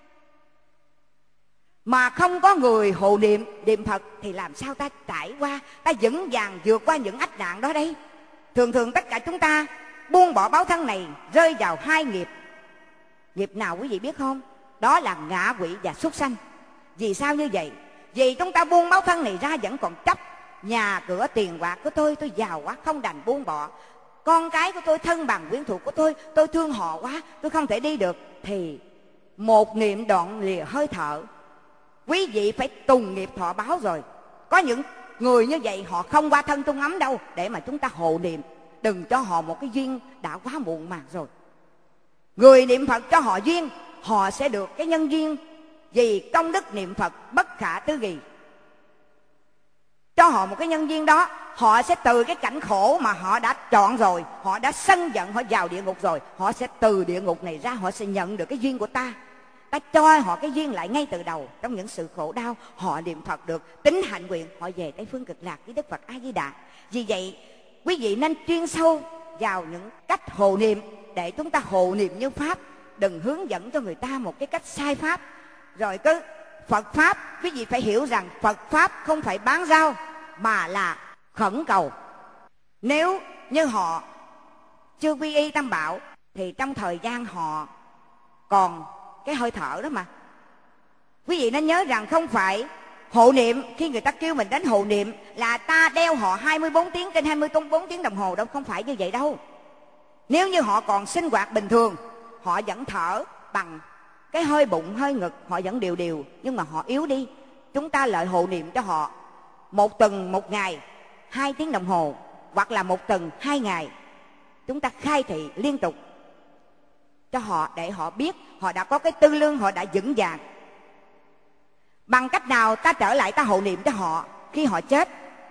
Mà không có người hộ niệm, niệm Phật thì làm sao ta trải qua, ta vững vàng vượt qua những ách nạn đó đây. Thường thường tất cả chúng ta buông bỏ báo thân này rơi vào hai nghiệp. Nghiệp nào quý vị biết không? Đó là ngạ quỷ và súc sanh. Vì sao như vậy? Vì chúng ta buông báo thân này ra vẫn còn chấp nhà cửa tiền bạc của tôi, tôi giàu quá không đành buông bỏ. Con cái của tôi, thân bằng quyến thuộc của tôi, tôi thương họ quá, tôi không thể đi được. Thì một niệm đoạn lìa hơi thở, quý vị phải tùng nghiệp thọ báo rồi. Có những người như vậy họ không qua thân tung ấm đâu để mà chúng ta hộ niệm. Đừng cho họ một cái duyên đã quá muộn màng rồi. Người niệm Phật cho họ duyên, họ sẽ được cái nhân duyên. Vì công đức niệm Phật bất khả tư nghì. Cho họ một cái nhân duyên đó, họ sẽ từ cái cảnh khổ mà họ đã chọn rồi, họ đã sân giận, họ vào địa ngục rồi, họ sẽ từ địa ngục này ra, họ sẽ nhận được cái duyên của ta. Ta cho họ cái duyên lại ngay từ đầu. Trong những sự khổ đau, họ niệm Phật được, tính hạnh nguyện, họ về Tây Phương Cực Lạc với Đức Phật A Di Đà. Vì vậy quý vị nên chuyên sâu vào những cách hộ niệm, để chúng ta hộ niệm như Pháp. Đừng hướng dẫn cho người ta một cái cách sai Pháp. Rồi cứ Phật Pháp, quý vị phải hiểu rằng Phật Pháp không phải bán rau mà là khẩn cầu. Nếu như họ chưa quy y Tam Bảo thì trong thời gian họ còn cái hơi thở đó mà. Quý vị nên nhớ rằng không phải hộ niệm, khi người ta kêu mình đến hộ niệm là ta đeo họ hai mươi bốn tiếng trên hai mươi bốn tiếng đồng hồ đâu, không phải như vậy đâu. Nếu như họ còn sinh hoạt bình thường, họ vẫn thở bằng cái hơi bụng, hơi ngực, họ vẫn đều đều, nhưng mà họ yếu đi. Chúng ta lại hộ niệm cho họ một tuần một ngày hai tiếng đồng hồ, hoặc là một tuần hai ngày. Chúng ta khai thị liên tục cho họ để họ biết họ đã có cái tư lương, họ đã vững vàng. Bằng cách nào ta trở lại ta hộ niệm cho họ khi họ chết?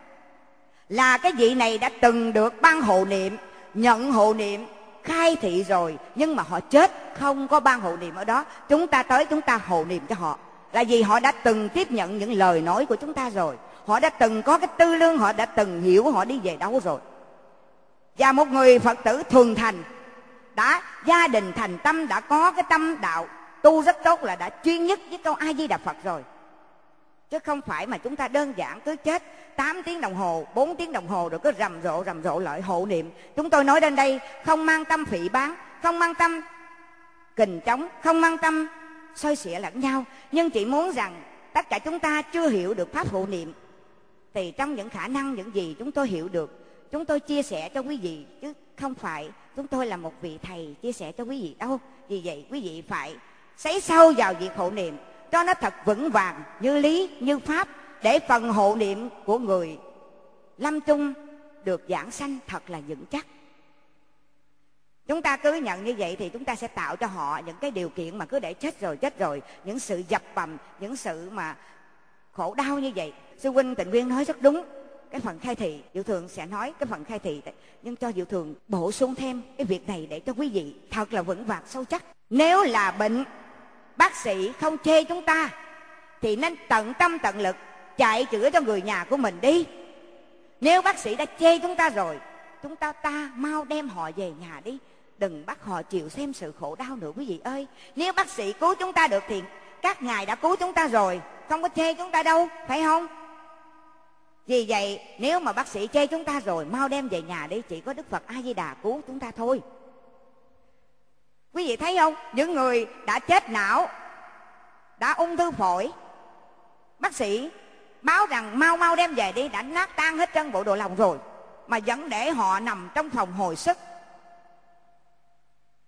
Là cái vị này đã từng được ban hộ niệm, nhận hộ niệm, khai thị rồi, nhưng mà họ chết không có ban hộ niệm ở đó. Chúng ta tới chúng ta hộ niệm cho họ, là vì họ đã từng tiếp nhận những lời nói của chúng ta rồi. Họ đã từng có cái tư lương, họ đã từng hiểu họ đi về đâu rồi. Và một người Phật tử thuần thành, đã gia đình thành tâm, đã có cái tâm đạo tu rất tốt, là đã chuyên nhất với câu A Di Đà Phật rồi. Chứ không phải mà chúng ta đơn giản cứ chết tám tiếng đồng hồ, bốn tiếng đồng hồ rồi cứ rầm rộ rầm rộ lại hộ niệm. Chúng tôi nói đến đây không mang tâm phỉ báng, không mang tâm kình trống, không mang tâm soi xỉa lẫn nhau, nhưng chỉ muốn rằng tất cả chúng ta chưa hiểu được pháp hộ niệm thì trong những khả năng, những gì chúng tôi hiểu được, chúng tôi chia sẻ cho quý vị, chứ không phải chúng tôi là một vị thầy chia sẻ cho quý vị đâu. Vì vậy quý vị phải sấy sâu vào việc hộ niệm cho nó thật vững vàng, như lý, như pháp, để phần hộ niệm của người lâm chung được giảng sanh thật là vững chắc. Chúng ta cứ nhận như vậy thì chúng ta sẽ tạo cho họ những cái điều kiện mà cứ để chết rồi chết rồi, những sự dập bầm, những sự mà khổ đau như vậy. Sư huynh Tịnh Nguyên nói rất đúng. Cái phần khai thị, Diệu Thường sẽ nói cái phần khai thị, nhưng cho Diệu Thường bổ sung thêm cái việc này để cho quý vị thật là vững vàng sâu chắc. Nếu là bệnh, bác sĩ không chê chúng ta thì nên tận tâm tận lực chạy chữa cho người nhà của mình đi. Nếu bác sĩ đã chê chúng ta rồi, chúng ta ta mau đem họ về nhà đi, đừng bắt họ chịu xem sự khổ đau nữa quý vị ơi. Nếu bác sĩ cứu chúng ta được thì các ngài đã cứu chúng ta rồi, không có chê chúng ta đâu, phải không? Vì vậy nếu mà bác sĩ chê chúng ta rồi, mau đem về nhà đi, chỉ có Đức Phật A Di Đà cứu chúng ta thôi. Quý vị thấy không? Những người đã chết não, đã ung thư phổi, bác sĩ báo rằng mau mau đem về đi, đã nát tan hết chân bộ đồ lòng rồi, mà vẫn để họ nằm trong phòng hồi sức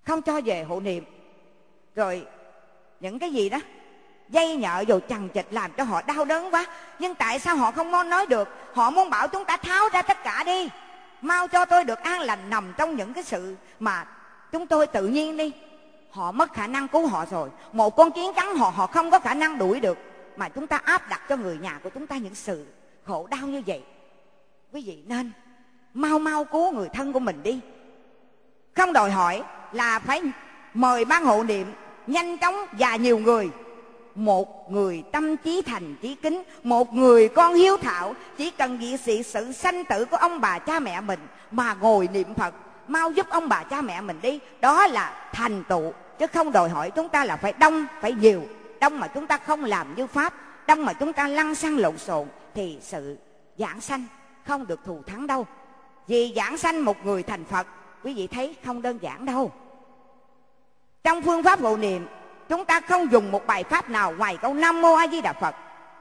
không cho về hộ niệm. Rồi những cái gì đó dây nhợ rồi chằng chịt làm cho họ đau đớn quá. Nhưng tại sao họ không muốn nói được? Họ muốn bảo chúng ta tháo ra tất cả đi, mau cho tôi được an lành nằm trong những cái sự mà chúng tôi tự nhiên đi. Họ mất khả năng cứu họ rồi. Một con kiến cắn họ, họ không có khả năng đuổi được, mà chúng ta áp đặt cho người nhà của chúng ta những sự khổ đau như vậy. Quý vị nên mau mau cứu người thân của mình đi. Không đòi hỏi là phải mời ban hộ niệm nhanh chóng và nhiều người. Một người tâm trí thành trí kính, một người con hiếu thảo, chỉ cần vì sự, sự sanh tử của ông bà cha mẹ mình mà ngồi niệm Phật, mau giúp ông bà cha mẹ mình đi. Đó là thành tựu, chứ không đòi hỏi chúng ta là phải đông, phải nhiều. Đông mà chúng ta không làm như Pháp, đông mà chúng ta lăng xăng lộn xộn, thì sự giảng sanh không được thù thắng đâu. Vì giảng sanh một người thành Phật, quý vị thấy không đơn giản đâu. Trong phương pháp hộ niệm, chúng ta không dùng một bài pháp nào ngoài câu Nam Mô A Di Đà Phật,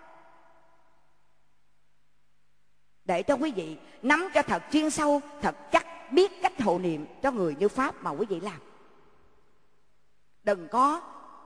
để cho quý vị nắm cho thật chuyên sâu, thật chắc, biết cách hộ niệm cho người như Pháp mà quý vị làm. Đừng có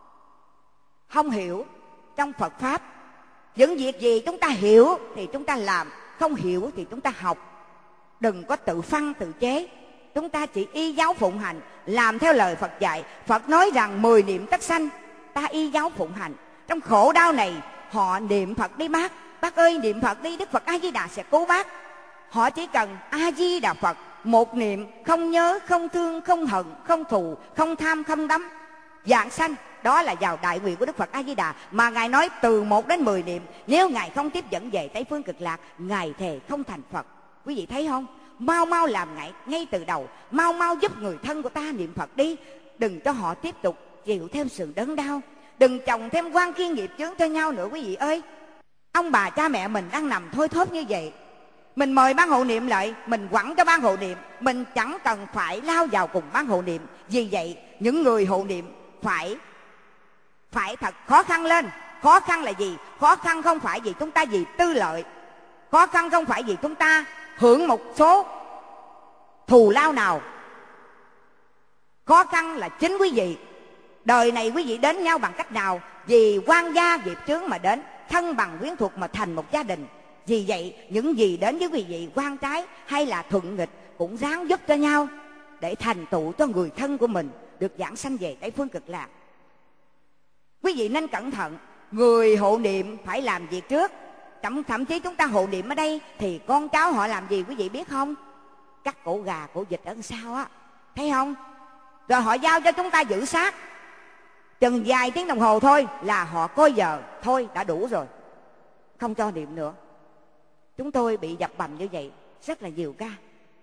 không hiểu trong Phật Pháp. Những việc gì chúng ta hiểu thì chúng ta làm, không hiểu thì chúng ta học. Đừng có tự phăng tự chế. Chúng ta chỉ y giáo phụng hành, làm theo lời Phật dạy. Phật nói rằng mười niệm tất sanh, ta y giáo phụng hành. Trong khổ đau này họ niệm Phật đi bác. Bác ơi niệm Phật đi, Đức Phật A Di Đà sẽ cứu bác. Họ chỉ cần A Di Đà Phật một niệm, không nhớ, không thương, không hận, không thù, không tham, không đắm, giảng sanh. Đó là vào đại nguyện của Đức Phật A Di Đà mà Ngài nói từ một đến mười niệm. Nếu Ngài không tiếp dẫn về Tây phương Cực Lạc, Ngài thề không thành Phật. Quý vị thấy không? Mau mau làm ngay, ngay từ đầu. Mau mau giúp người thân của ta niệm Phật đi. Đừng cho họ tiếp tục chịu thêm sự đớn đau. Đừng chồng thêm quan khiên nghiệp chướng cho nhau nữa quý vị ơi. Ông bà cha mẹ mình đang nằm thôi thóp như vậy, mình mời ban hộ niệm lại, mình quẳng cho ban hộ niệm, mình chẳng cần phải lao vào cùng ban hộ niệm. Vì vậy những người hộ niệm phải phải thật khó khăn lên. Khó khăn là gì? Khó khăn không phải vì chúng ta vì tư lợi, khó khăn không phải vì chúng ta hưởng một số thù lao nào. Khó khăn là chính quý vị. Đời này quý vị đến nhau bằng cách nào? Vì quan gia nghiệp chướng mà đến, thân bằng quyến thuộc mà thành một gia đình. Vì vậy những gì đến với quý vị, quan trái hay là thuận nghịch, cũng ráng giúp cho nhau để thành tựu cho người thân của mình được giảng sanh về Tây phương Cực Lạc. Quý vị nên cẩn thận. Người hộ niệm phải làm việc trước. Thậm, thậm chí chúng ta hộ niệm ở đây thì con cháu họ làm gì quý vị biết không? Cắt cổ gà, cổ vịt ở sau á, thấy không? Rồi họ giao cho chúng ta giữ xác. Chừng vài tiếng đồng hồ thôi là họ coi giờ, thôi đã đủ rồi, không cho niệm nữa. Chúng tôi bị dập bầm như vậy rất là nhiều ca.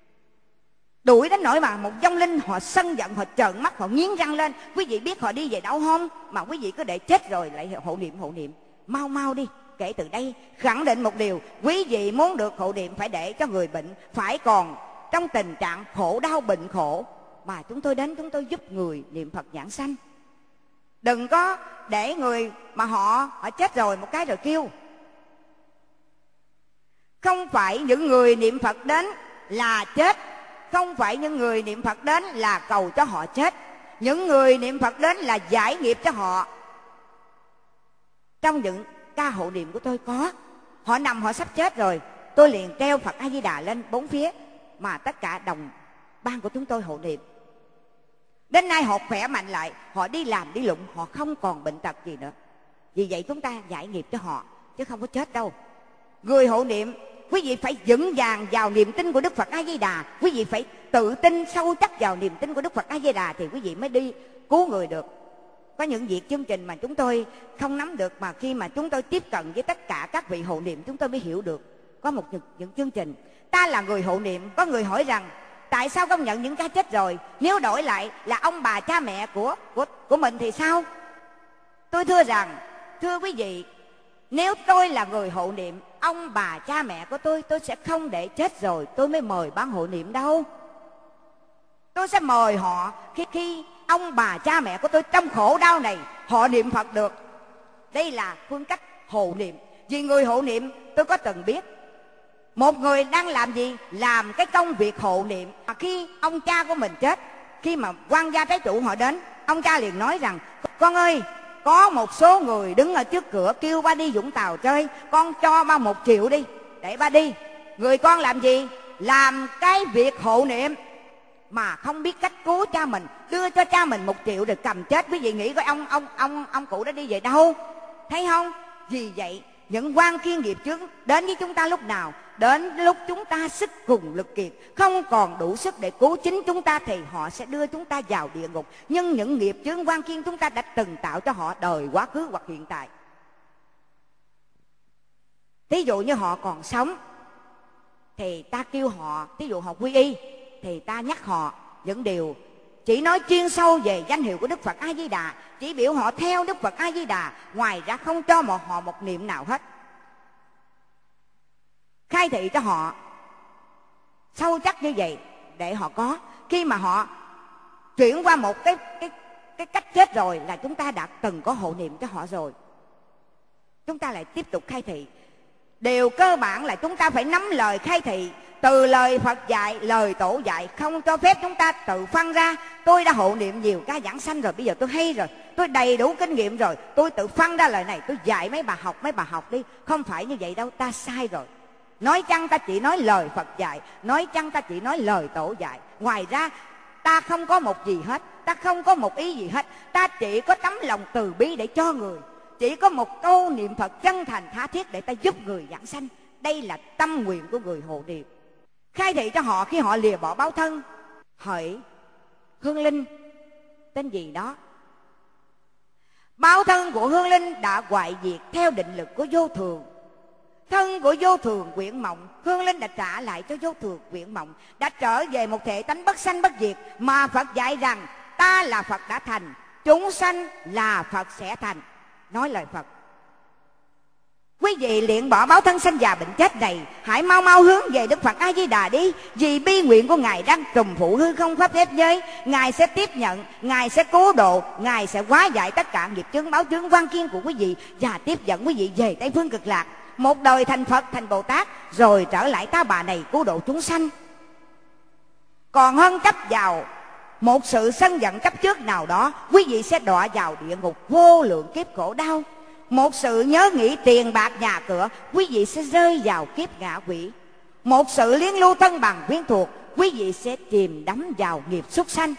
Đuổi đến nỗi mà một vong linh họ sân giận, họ trợn mắt, họ nghiến răng lên. Quý vị biết họ đi về đâu không? Mà quý vị cứ để chết rồi lại hộ niệm hộ niệm. Mau mau đi. Kể từ đây khẳng định một điều, quý vị muốn được hộ niệm phải để cho người bệnh phải còn trong tình trạng khổ đau bệnh khổ mà chúng tôi đến, chúng tôi giúp người niệm Phật giảng sanh. Đừng có để người mà họ họ chết rồi một cái rồi kêu. Không phải những người niệm Phật đến là chết, không phải những người niệm Phật đến là cầu cho họ chết. Những người niệm Phật đến là giải nghiệp cho họ. Trong những ca hộ niệm của tôi có, họ nằm họ sắp chết rồi, tôi liền treo Phật A Di Đà lên bốn phía mà tất cả đồng ban của chúng tôi hộ niệm. Đến nay họ khỏe mạnh lại, họ đi làm đi lụng, họ không còn bệnh tật gì nữa. Vì vậy chúng ta giải nghiệp cho họ chứ không có chết đâu. Người hộ niệm, quý vị phải vững vàng vào niềm tin của Đức Phật A Di Đà. Quý vị phải tự tin sâu chắc vào niềm tin của Đức Phật A Di Đà thì quý vị mới đi cứu người được. Có những việc chương trình mà chúng tôi không nắm được, mà khi mà chúng tôi tiếp cận với tất cả các vị hộ niệm chúng tôi mới hiểu được. Có một những, những chương trình, ta là người hộ niệm, có người hỏi rằng tại sao công nhận những cái chết rồi, nếu đổi lại là ông bà cha mẹ của của của mình thì sao? Tôi thưa rằng, thưa quý vị, nếu tôi là người hộ niệm, ông bà cha mẹ của tôi, tôi sẽ không để chết rồi tôi mới mời ban hộ niệm đâu. Tôi sẽ mời họ khi khi ông bà cha mẹ của tôi trong khổ đau này họ niệm Phật được. Đây là phương cách hộ niệm. Vì người hộ niệm tôi có từng biết một người đang làm gì? Làm cái công việc hộ niệm. Mà khi ông cha của mình chết, khi mà quan gia trái chủ họ đến, ông cha liền nói rằng: con ơi, có một số người đứng ở trước cửa kêu ba đi Vũng Tàu chơi, con cho ba một triệu đi để ba đi. Người con làm gì? Làm cái việc hộ niệm mà không biết cách cứu cha mình, đưa cho cha mình một triệu rồi cầm chết. Quý vị nghĩ coi ông ông ông ông cụ đó đi về đâu? Thấy không? Vì vậy những quan kiên nghiệp chướng đến với chúng ta lúc nào? Đến lúc chúng ta sức cùng lực kiệt, không còn đủ sức để cứu chính chúng ta, thì họ sẽ đưa chúng ta vào địa ngục. Nhưng những nghiệp chướng quan kiên chúng ta đã từng tạo cho họ đời quá khứ hoặc hiện tại. Ví dụ như họ còn sống thì ta kêu họ, ví dụ họ quy y thì ta nhắc họ những điều chỉ nói chuyên sâu về danh hiệu của Đức Phật A Di Đà, chỉ biểu họ theo Đức Phật A Di Đà, ngoài ra không cho một họ một niệm nào hết. Khai thị cho họ sâu chắc như vậy để họ có, khi mà họ chuyển qua một cái cái cái cách chết rồi là chúng ta đã từng có hộ niệm cho họ rồi, chúng ta lại tiếp tục khai thị. Điều cơ bản là chúng ta phải nắm lời khai thị từ lời Phật dạy, lời tổ dạy, không cho phép chúng ta tự phân ra. Tôi đã hộ niệm nhiều ca giảng sanh rồi, bây giờ tôi hay rồi, tôi đầy đủ kinh nghiệm rồi, tôi tự phân ra lời này, tôi dạy mấy bà học, mấy bà học đi. Không phải như vậy đâu, ta sai rồi. Nói chăng ta chỉ nói lời Phật dạy, nói chăng ta chỉ nói lời tổ dạy, ngoài ra ta không có một gì hết, ta không có một ý gì hết, ta chỉ có tấm lòng từ bi để cho người, chỉ có một câu niệm Phật chân thành tha thiết để ta giúp người giảng sanh. Đây là tâm nguyện của người hộ niệm. Khai thị cho họ khi họ lìa bỏ báo thân, hỡi Hương Linh tên gì đó, báo thân của Hương Linh đã hoại diệt theo định lực của vô thường. Thân của vô thường quyển mộng, Hương Linh đã trả lại cho vô thường quyển mộng, đã trở về một thể tánh bất sanh bất diệt mà Phật dạy rằng ta là Phật đã thành, chúng sanh là Phật sẽ thành. Nói lời Phật. Quý vị luyện bỏ báo thân sanh già bệnh chết này, hãy mau mau hướng về Đức Phật A Di Đà đi, vì bi nguyện của Ngài đang trùm phụ hư không pháp thế giới. Ngài sẽ tiếp nhận, Ngài sẽ cứu độ, Ngài sẽ hóa giải tất cả nghiệp chướng báo chướng quan kiên của quý vị và tiếp dẫn quý vị về Tây phương cực lạc, một đời thành Phật thành Bồ Tát, rồi trở lại ta bà này cứu độ chúng sanh. Còn hơn chấp vào một sự sân giận chấp trước nào đó, quý vị sẽ đọa vào địa ngục vô lượng kiếp khổ đau. Một sự nhớ nghĩ tiền bạc nhà cửa, quý vị sẽ rơi vào kiếp ngạ quỷ. Một sự liếng lưu thân bằng quyến thuộc, quý vị sẽ chìm đắm vào nghiệp súc sanh.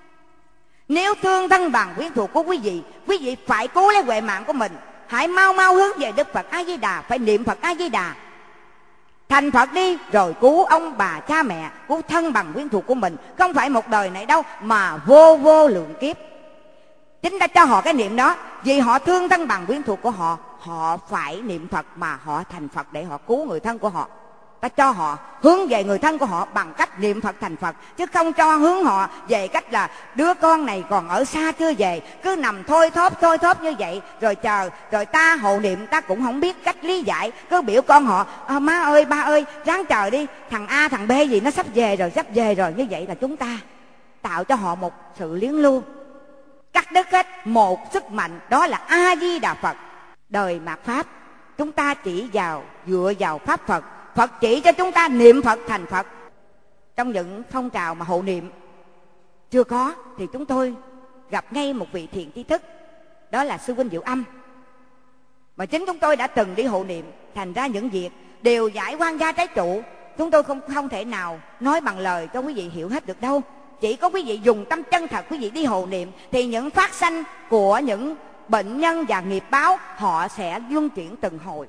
Nếu thương thân bằng quyến thuộc của quý vị, quý vị phải cứu lấy huệ mạng của mình. Hãy mau mau hướng về Đức Phật A Di Đà, phải niệm Phật A Di Đà, thành Phật đi, rồi cứu ông bà cha mẹ, cứu thân bằng quyến thuộc của mình. Không phải một đời này đâu, mà vô vô lượng kiếp. Chính ta cho họ cái niệm đó, vì họ thương thân bằng quyến thuộc của họ, họ phải niệm Phật mà họ thành Phật để họ cứu người thân của họ. Ta cho họ hướng về người thân của họ bằng cách niệm Phật thành Phật, chứ không cho hướng họ về cách là đứa con này còn ở xa chưa về, cứ nằm thôi thóp thôi thóp như vậy, rồi chờ, rồi ta hộ niệm ta cũng không biết cách lý giải, cứ biểu con họ à, má ơi ba ơi ráng chờ đi, thằng A thằng B gì nó sắp về rồi, sắp về rồi. Như vậy là chúng ta tạo cho họ một sự liếng lưu, cắt đứt hết một sức mạnh, đó là A Di Đà Phật. Đời mạt Pháp chúng ta chỉ vào dựa vào Pháp Phật, Phật chỉ cho chúng ta niệm Phật thành Phật. Trong những phong trào mà hộ niệm chưa có thì chúng tôi gặp ngay một vị thiện tri thức, đó là sư huynh Diệu Âm, mà chính chúng tôi đã từng đi hộ niệm. Thành ra những việc đều giải quan gia trái trụ, chúng tôi không không thể nào nói bằng lời cho quý vị hiểu hết được đâu. Chỉ có quý vị dùng tâm chân thật, quý vị đi hộ niệm thì những phát sanh của những bệnh nhân và nghiệp báo họ sẽ luân chuyển từng hồi.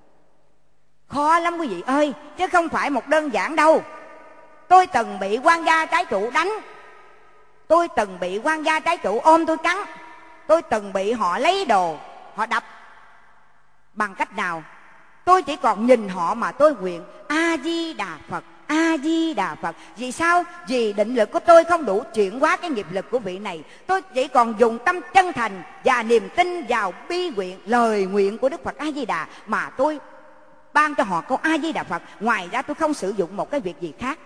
Khó lắm quý vị ơi, chứ không phải một đơn giản đâu. Tôi từng bị quan gia trái trụ đánh, tôi từng bị quan gia trái trụ ôm tôi cắn, tôi từng bị họ lấy đồ, họ đập. Bằng cách nào? Tôi chỉ còn nhìn họ mà tôi nguyện A Di Đà Phật, A Di Đà Phật. Vì sao? Vì định lực của tôi không đủ chuyển hóa cái nghiệp lực của vị này. Tôi chỉ còn dùng tâm chân thành và niềm tin vào bi nguyện, lời nguyện của Đức Phật A Di Đà mà tôi ban cho họ câu A Di Đà Phật. Ngoài ra tôi không sử dụng một cái việc gì khác.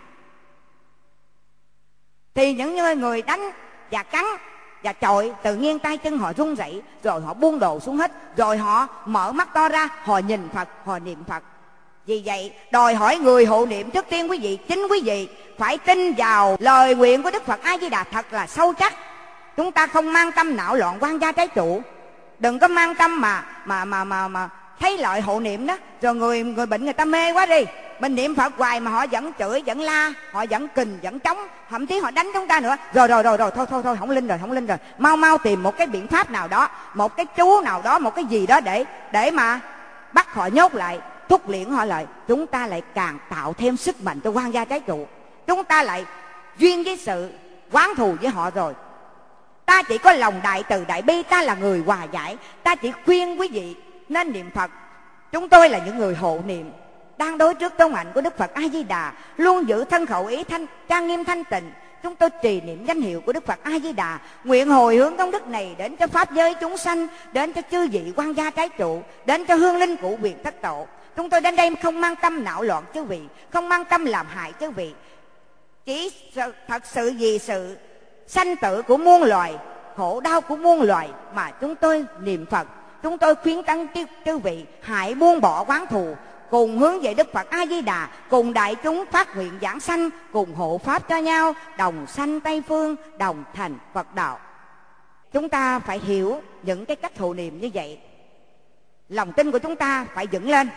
Thì những người đánh và cắn và chọi, tự nhiên tay chân họ run rẩy, rồi họ buông đồ xuống hết, rồi họ mở mắt to ra, họ nhìn Phật, họ niệm Phật. Vì vậy đòi hỏi người hộ niệm trước tiên quý vị, chính quý vị phải tin vào lời nguyện của Đức Phật A Di Đà thật là sâu chắc. Chúng ta không mang tâm não loạn quan gia trái chủ. Đừng có mang tâm mà mà mà mà mà thấy lợi hộ niệm đó, rồi người người bệnh người ta mê quá đi. Mình niệm Phật hoài mà họ vẫn chửi, vẫn la, họ vẫn kình, vẫn trống, thậm chí họ đánh chúng ta nữa. Rồi rồi rồi rồi thôi thôi thôi không linh rồi, không linh rồi. Mau mau tìm một cái biện pháp nào đó, một cái chú nào đó, một cái gì đó để để mà bắt họ nhốt lại, thúc liễn họ lại. Chúng ta lại càng tạo thêm sức mạnh cho quan gia trái chủ. Chúng ta lại duyên với sự oán thù với họ rồi. Ta chỉ có lòng đại từ đại bi, ta là người hòa giải. Ta chỉ khuyên quý vị nên niệm Phật. Chúng tôi là những người hộ niệm, đang đối trước tôn hạnh của Đức Phật A Di Đà, luôn giữ thân khẩu ý thanh trang nghiêm thanh tịnh. Chúng tôi trì niệm danh hiệu của Đức Phật A Di Đà, nguyện hồi hướng công đức này đến cho pháp giới chúng sanh, đến cho chư vị quan gia trái trụ, đến cho hương linh cụ quyền thất tổ. Chúng tôi đến đây không mang tâm não loạn chư vị, không mang tâm làm hại chư vị, chỉ thật sự vì sự sanh tử của muôn loài, khổ đau của muôn loài mà chúng tôi niệm Phật. Chúng tôi khuyến tấn chư vị hãy buông bỏ oán thù, cùng hướng về Đức Phật A Di Đà, cùng đại chúng phát nguyện giảng sanh, cùng hộ pháp cho nhau, đồng sanh Tây phương, đồng thành Phật đạo. Chúng ta phải hiểu những cái cách hộ niệm như vậy, lòng tin của chúng ta phải vững lên.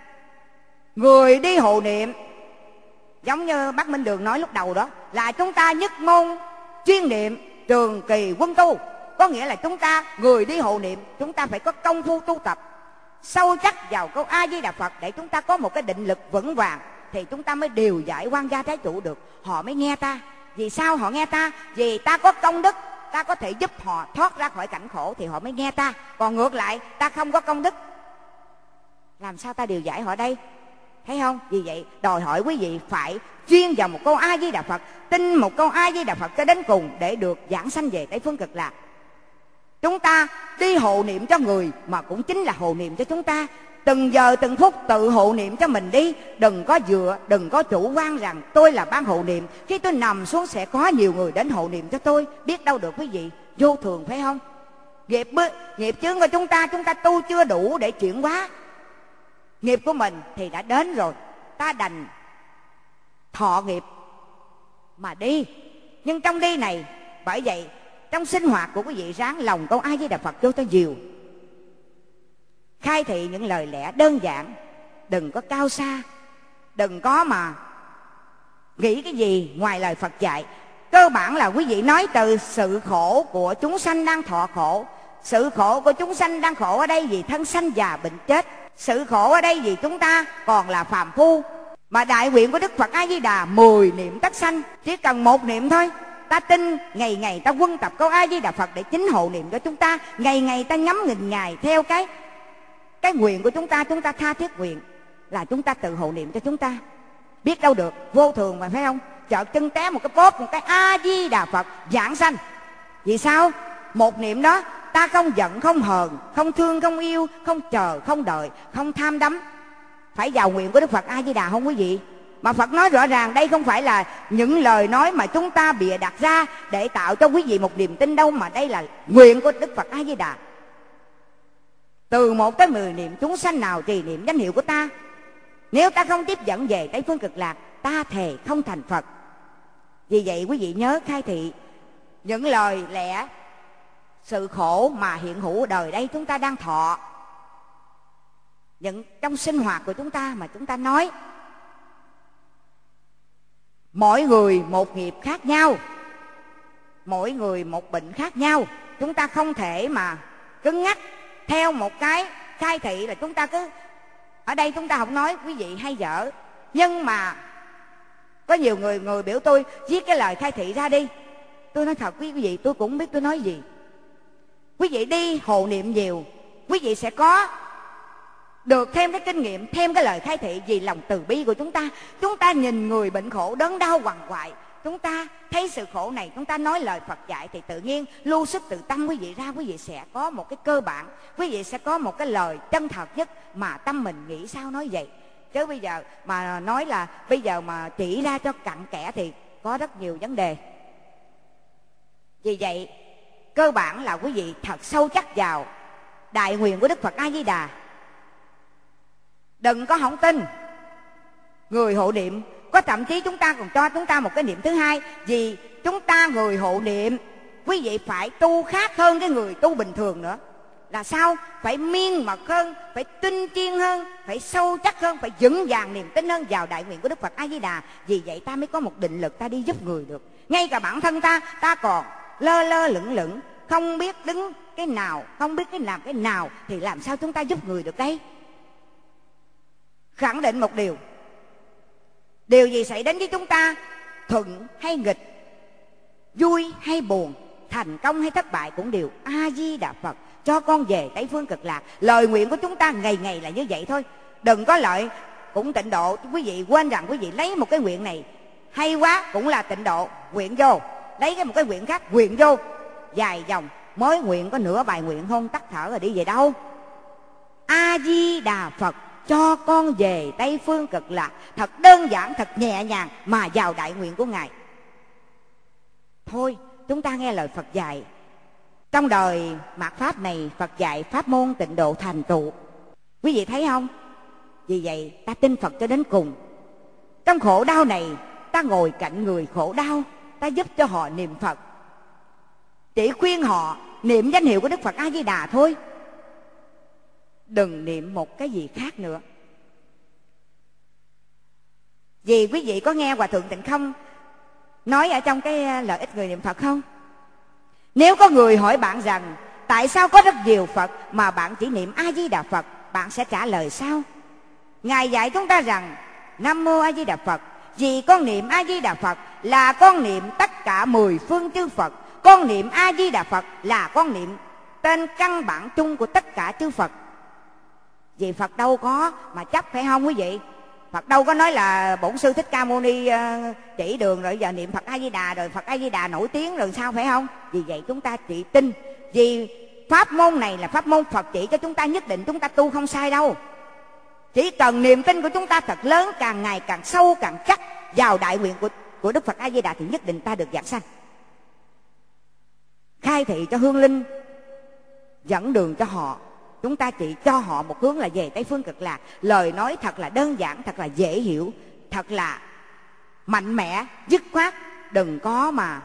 Người đi hộ niệm giống như bác Minh Đường nói lúc đầu đó, là chúng ta nhất môn chuyên niệm, trường kỳ quân tu. Có nghĩa là chúng ta, người đi hộ niệm, chúng ta phải có công phu tu tập sâu chắc vào câu A Di Đà Phật, để chúng ta có một cái định lực vững vàng, thì chúng ta mới điều giải quan gia trái chủ được. Họ mới nghe ta. Vì sao họ nghe ta? Vì ta có công đức, ta có thể giúp họ thoát ra khỏi cảnh khổ thì họ mới nghe ta. Còn ngược lại, ta không có công đức, làm sao ta điều giải họ đây? Thấy không? Vì vậy đòi hỏi quý vị phải chuyên vào một câu A Di Đà Phật, tin một câu A Di Đà Phật cho đến cùng để được giảng sanh về Tây phương cực lạc. Chúng ta đi hộ niệm cho người mà cũng chính là hộ niệm cho chúng ta. Từng giờ từng phút tự hộ niệm cho mình đi. Đừng có dựa, đừng có chủ quan rằng tôi là ban hộ niệm, khi tôi nằm xuống sẽ có nhiều người đến hộ niệm cho tôi. Biết đâu được quý vị, vô thường phải không? Nghiệp, nghiệp chướng của chúng ta, chúng ta tu chưa đủ để chuyển hóa. Nghiệp của mình thì đã đến rồi, ta đành thọ nghiệp mà đi. Nhưng trong đi này, bởi vậy trong sinh hoạt của quý vị ráng lòng câu A Di Đà Phật vô cho nhiều, khai thị những lời lẽ đơn giản, đừng có cao xa, đừng có mà nghĩ cái gì ngoài lời Phật dạy. Cơ bản là quý vị nói từ sự khổ của chúng sanh đang thọ khổ. Sự khổ của chúng sanh đang khổ ở đây vì thân sanh già bệnh chết. Sự khổ ở đây vì chúng ta còn là phàm phu. Mà đại nguyện của Đức Phật A Di Đà mười niệm tất sanh, chỉ cần một niệm thôi. Ta tin ngày ngày ta quân tập câu A Di Đà Phật để chính hộ niệm cho chúng ta. Ngày ngày ta nhắm nghìn ngày theo cái cái nguyện của chúng ta, chúng ta tha thiết nguyện là chúng ta tự hộ niệm cho chúng ta. Biết đâu được, vô thường mà phải không? Chợt chân té một cái bóp, một cái A Di Đà Phật giảng sanh. Vì sao? Một niệm đó ta không giận, không hờn, không thương, không yêu, không chờ, không đợi, không tham đắm. Phải vào nguyện của Đức Phật A Di Đà không quý vị? Mà Phật nói rõ ràng đây không phải là những lời nói mà chúng ta bịa đặt ra để tạo cho quý vị một niềm tin đâu, mà đây là nguyện của Đức Phật A Di Đà. Từ một tới mười niệm chúng sanh nào trì niệm danh hiệu của ta, nếu ta không tiếp dẫn về Tây phương cực lạc, ta thề không thành Phật. Vì vậy quý vị nhớ khai thị những lời lẽ sự khổ mà hiện hữu ở đời đây chúng ta đang thọ, những trong sinh hoạt của chúng ta mà chúng ta nói. Mỗi người một nghiệp khác nhau, mỗi người một bệnh khác nhau. Chúng ta không thể mà cứng nhắc theo một cái khai thị là chúng ta cứ ở đây chúng ta không nói quý vị hay dở. Nhưng mà có nhiều người người biểu tôi viết cái lời khai thị ra đi. Tôi nói thật quý vị, tôi cũng không biết tôi nói gì. Quý vị đi hộ niệm nhiều, quý vị sẽ có được thêm cái kinh nghiệm, thêm cái lời khai thị vì lòng từ bi của chúng ta. Chúng ta nhìn người bệnh khổ đớn đau quằn quại, chúng ta thấy sự khổ này, chúng ta nói lời Phật dạy thì tự nhiên lưu sức tự tâm quý vị ra, quý vị sẽ có một cái cơ bản, quý vị sẽ có một cái lời chân thật nhất mà tâm mình nghĩ sao nói vậy. Chứ bây giờ mà nói là bây giờ mà chỉ ra cho cặn kẽ thì có rất nhiều vấn đề. Vì vậy cơ bản là quý vị thật sâu chắc vào đại nguyện của Đức Phật A Di Đà. Đừng có không tin. Người hộ niệm Có thậm chí chúng ta còn cho chúng ta một cái niệm thứ hai, vì chúng ta người hộ niệm, quý vị phải tu khác hơn cái người tu bình thường nữa. Là sao? Phải miên mật hơn, phải tinh chuyên hơn, phải sâu chắc hơn, phải vững vàng niềm tin hơn vào đại nguyện của Đức Phật A Di Đà. Vì vậy ta mới có một định lực, ta đi giúp người được. Ngay cả bản thân ta, ta còn lơ lơ lửng lửng, không biết đứng cái nào, không biết cái làm cái nào, thì làm sao chúng ta giúp người được đây? Khẳng định một điều, điều gì xảy đến với chúng ta, thuận hay nghịch, vui hay buồn, thành công hay thất bại, cũng đều A Di Đà Phật cho con về Tây Phương Cực Lạc. Lời nguyện của chúng ta ngày ngày là như vậy thôi. Đừng có lợi cũng tịnh độ, quý vị quên rằng quý vị lấy một cái nguyện này hay quá cũng là tịnh độ, nguyện vô, lấy cái một cái nguyện khác nguyện vô, dài dòng mới nguyện có nửa bài nguyện hôn tắt thở rồi đi về đâu. A Di Đà Phật cho con về Tây Phương Cực Lạc, thật đơn giản, thật nhẹ nhàng mà vào đại nguyện của Ngài. Thôi chúng ta nghe lời Phật dạy. Trong đời mạt Pháp này, Phật dạy pháp môn tịnh độ thành tựu. Quý vị thấy không? Vì vậy ta tin Phật cho đến cùng. Trong khổ đau này, ta ngồi cạnh người khổ đau, ta giúp cho họ niệm Phật, chỉ khuyên họ niệm danh hiệu của Đức Phật A Di Đà thôi, đừng niệm một cái gì khác nữa. Vì quý vị có nghe Hòa Thượng Tịnh Không nói ở trong cái lợi ích người niệm Phật không? Nếu có người hỏi bạn rằng tại sao có rất nhiều Phật mà bạn chỉ niệm A Di Đà Phật, bạn sẽ trả lời sao? Ngài dạy chúng ta rằng Nam Mô A Di Đà Phật, vì con niệm A Di Đà Phật là con niệm tất cả mười phương chư Phật. Con niệm A Di Đà Phật là con niệm tên căn bản chung của tất cả chư Phật. Vì Phật đâu có mà chấp, phải không quý vị? Phật đâu có nói là Bổn Sư Thích Ca Mâu Ni uh, chỉ đường rồi giờ niệm Phật A Di Đà rồi Phật A Di Đà nổi tiếng rồi sao, phải không? Vì vậy chúng ta chỉ tin, vì pháp môn này là pháp môn Phật chỉ cho chúng ta, nhất định chúng ta tu không sai đâu. Chỉ cần niềm tin của chúng ta thật lớn, càng ngày càng sâu càng chắc vào đại nguyện của, của Đức Phật A Di Đà, thì nhất định ta được vãng sanh. Khai thị cho hương linh, dẫn đường cho họ, chúng ta chỉ cho họ một hướng là về Tây Phương Cực Lạc. Lời nói thật là đơn giản, thật là dễ hiểu, thật là mạnh mẽ, dứt khoát. Đừng có mà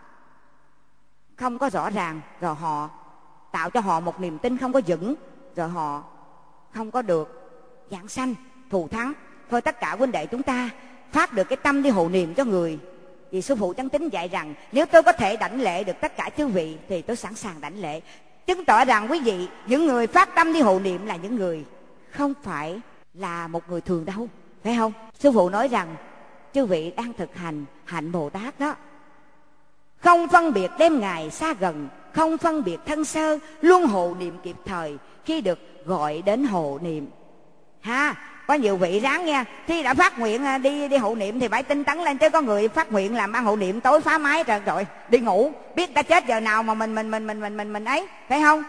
không có rõ ràng, rồi họ tạo cho họ một niềm tin không có vững, rồi họ không có được vãng sanh thù thắng. Thôi tất cả huynh đệ chúng ta phát được cái tâm đi hộ niệm cho người. Vì Sư Phụ Chánh Tín dạy rằng nếu tôi có thể đảnh lễ được tất cả chư vị thì tôi sẵn sàng đảnh lễ. Chứng tỏ rằng quý vị, những người phát tâm đi hộ niệm là những người không phải là một người thường đâu, phải không? Sư Phụ nói rằng chư vị đang thực hành hạnh Bồ Tát đó, không phân biệt đêm ngày xa gần, không phân biệt thân sơ, luôn hộ niệm kịp thời khi được gọi đến hộ niệm. Ha, có nhiều vị ráng nha, khi đã phát nguyện đi đi hộ niệm thì phải tinh tấn lên, chứ có người phát nguyện làm ăn hộ niệm tối phá máy rồi rồi đi ngủ, biết ta chết giờ nào mà mình mình mình mình mình mình mình ấy, phải không?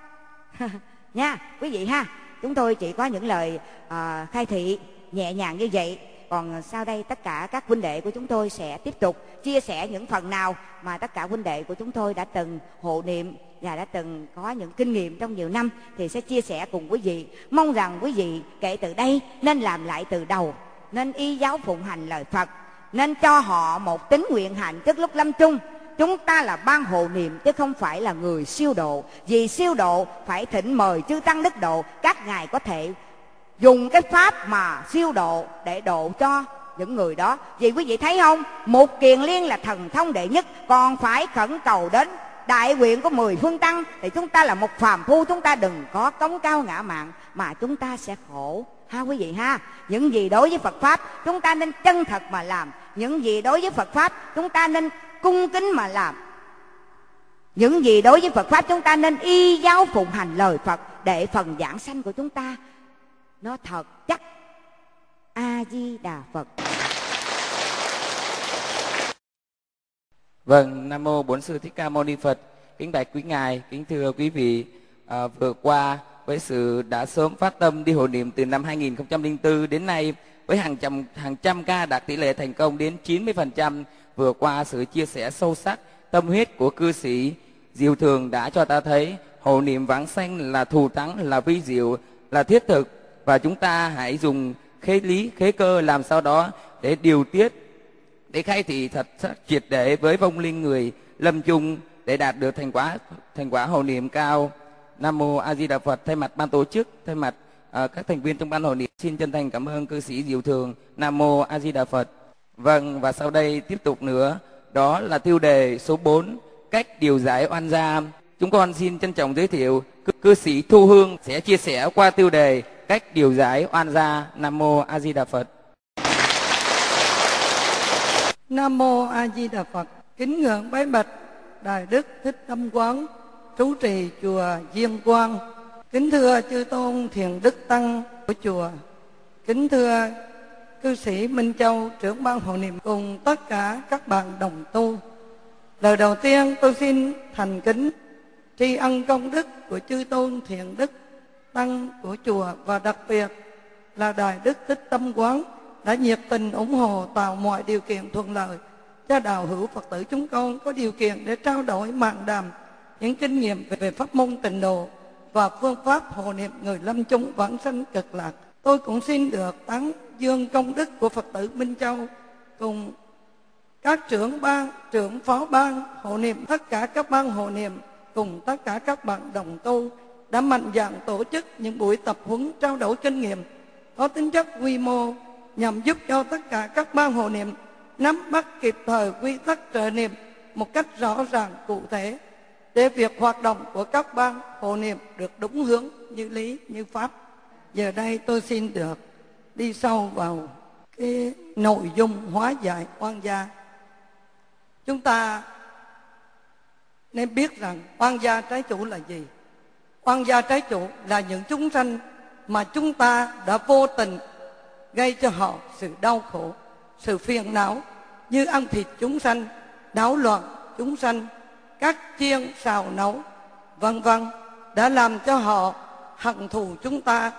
Nha quý vị ha, chúng tôi chỉ có những lời uh, khai thị nhẹ nhàng như vậy. Còn sau đây tất cả các huynh đệ của chúng tôi sẽ tiếp tục chia sẻ những phần nào mà tất cả huynh đệ của chúng tôi đã từng hộ niệm và đã từng có những kinh nghiệm trong nhiều năm, thì sẽ chia sẻ cùng quý vị. Mong rằng quý vị kể từ đây nên làm lại từ đầu, nên y giáo phụng hành lời Phật, nên cho họ một tín nguyện hạnh trước lúc lâm chung. Chúng ta là ban hộ niệm chứ không phải là người siêu độ. Vì siêu độ phải thỉnh mời chư tăng đức độ, các ngài có thể dùng cái pháp mà siêu độ để độ cho những người đó. Vì quý vị thấy không, một kiền liên là thần thông đệ nhất, còn phải khẩn cầu đến đại nguyện của mười phương tăng, thì chúng ta là một phàm phu, chúng ta đừng có cống cao ngã mạn mà chúng ta sẽ khổ ha quý vị ha. Những gì đối với Phật pháp chúng ta nên chân thật mà làm, những gì đối với Phật pháp chúng ta nên cung kính mà làm, những gì đối với Phật pháp chúng ta nên y giáo phụng hành lời Phật, để phần giảng sanh của chúng ta nó thật chắc. A Di Đà Phật.
Vâng, Nam Mô Bổn Sư Thích Ca Mâu Ni Phật. Kính bạch quý ngài, kính thưa quý vị, à, vừa qua với sự đã sớm phát tâm đi hộ niệm từ năm hai nghìn không trăm lẻ bốn đến nay, với hàng trăm hàng trăm ca đạt tỷ lệ thành công đến chín mươi phần trăm. Vừa qua sự chia sẻ sâu sắc, tâm huyết của cư sĩ Diệu Thường đã cho ta thấy hộ niệm vãng sanh là thù thắng, là vi diệu, là thiết thực, và chúng ta hãy dùng khế lý, khế cơ làm sao đó để điều tiết, để khai thị thật triệt để với vong linh người lâm chung để đạt được thành quả thành quả hộ niệm cao. Nam mô A Di Đà Phật. Thay mặt ban tổ chức, thay mặt uh, các thành viên trong ban hộ niệm, xin chân thành cảm ơn cư sĩ Diệu Thường. Nam mô A Di Đà Phật. Vâng, và sau đây tiếp tục nữa, đó là tiêu đề số bốn, cách điều giải oan gia. Chúng con xin trân trọng giới thiệu cư, cư sĩ Thu Hương sẽ chia sẻ qua tiêu đề cách điều giải oan gia. Nam mô A Di Đà Phật.
Nam mô A Di Đà Phật. Kính ngưỡng bái bạch Đại Đức Thích Tâm Quán, trú trì chùa Diên Quang. Kính thưa chư tôn Thiền Đức Tăng của chùa. Kính thưa cư sĩ Minh Châu, trưởng ban hộ niệm, cùng tất cả các bạn đồng tu. Lời đầu tiên tôi xin thành kính tri ân công đức của chư tôn Thiền Đức Tăng của chùa, và đặc biệt là Đại Đức Thích Tâm Quán đã nhiệt tình ủng hộ tạo mọi điều kiện thuận lợi cho đạo hữu Phật tử chúng con có điều kiện để trao đổi mạn đàm những kinh nghiệm về pháp môn tịnh độ và phương pháp hộ niệm người lâm chung vãng sanh cực lạc. Tôi cũng xin được tán dương công đức của Phật tử Minh Châu cùng các trưởng ban, trưởng phó ban hộ niệm, tất cả các ban hộ niệm cùng tất cả các bạn đồng tu đã mạnh dạn tổ chức những buổi tập huấn trao đổi kinh nghiệm có tính chất quy mô nhằm giúp cho tất cả các ban hộ niệm nắm bắt kịp thời quy tắc trợ niệm một cách rõ ràng cụ thể, để việc hoạt động của các ban hộ niệm được đúng hướng, như lý, như pháp. Giờ đây tôi xin được đi sâu vào cái nội dung hóa giải oan gia. Chúng ta nên biết rằng oan gia trái chủ là gì? Oan gia trái chủ là những chúng sanh mà chúng ta đã vô tình gây cho họ sự đau khổ, sự phiền não, như ăn thịt chúng sanh, náo loạn chúng sanh, các chiên xào nấu, vân vân, đã làm cho họ hận thù chúng ta,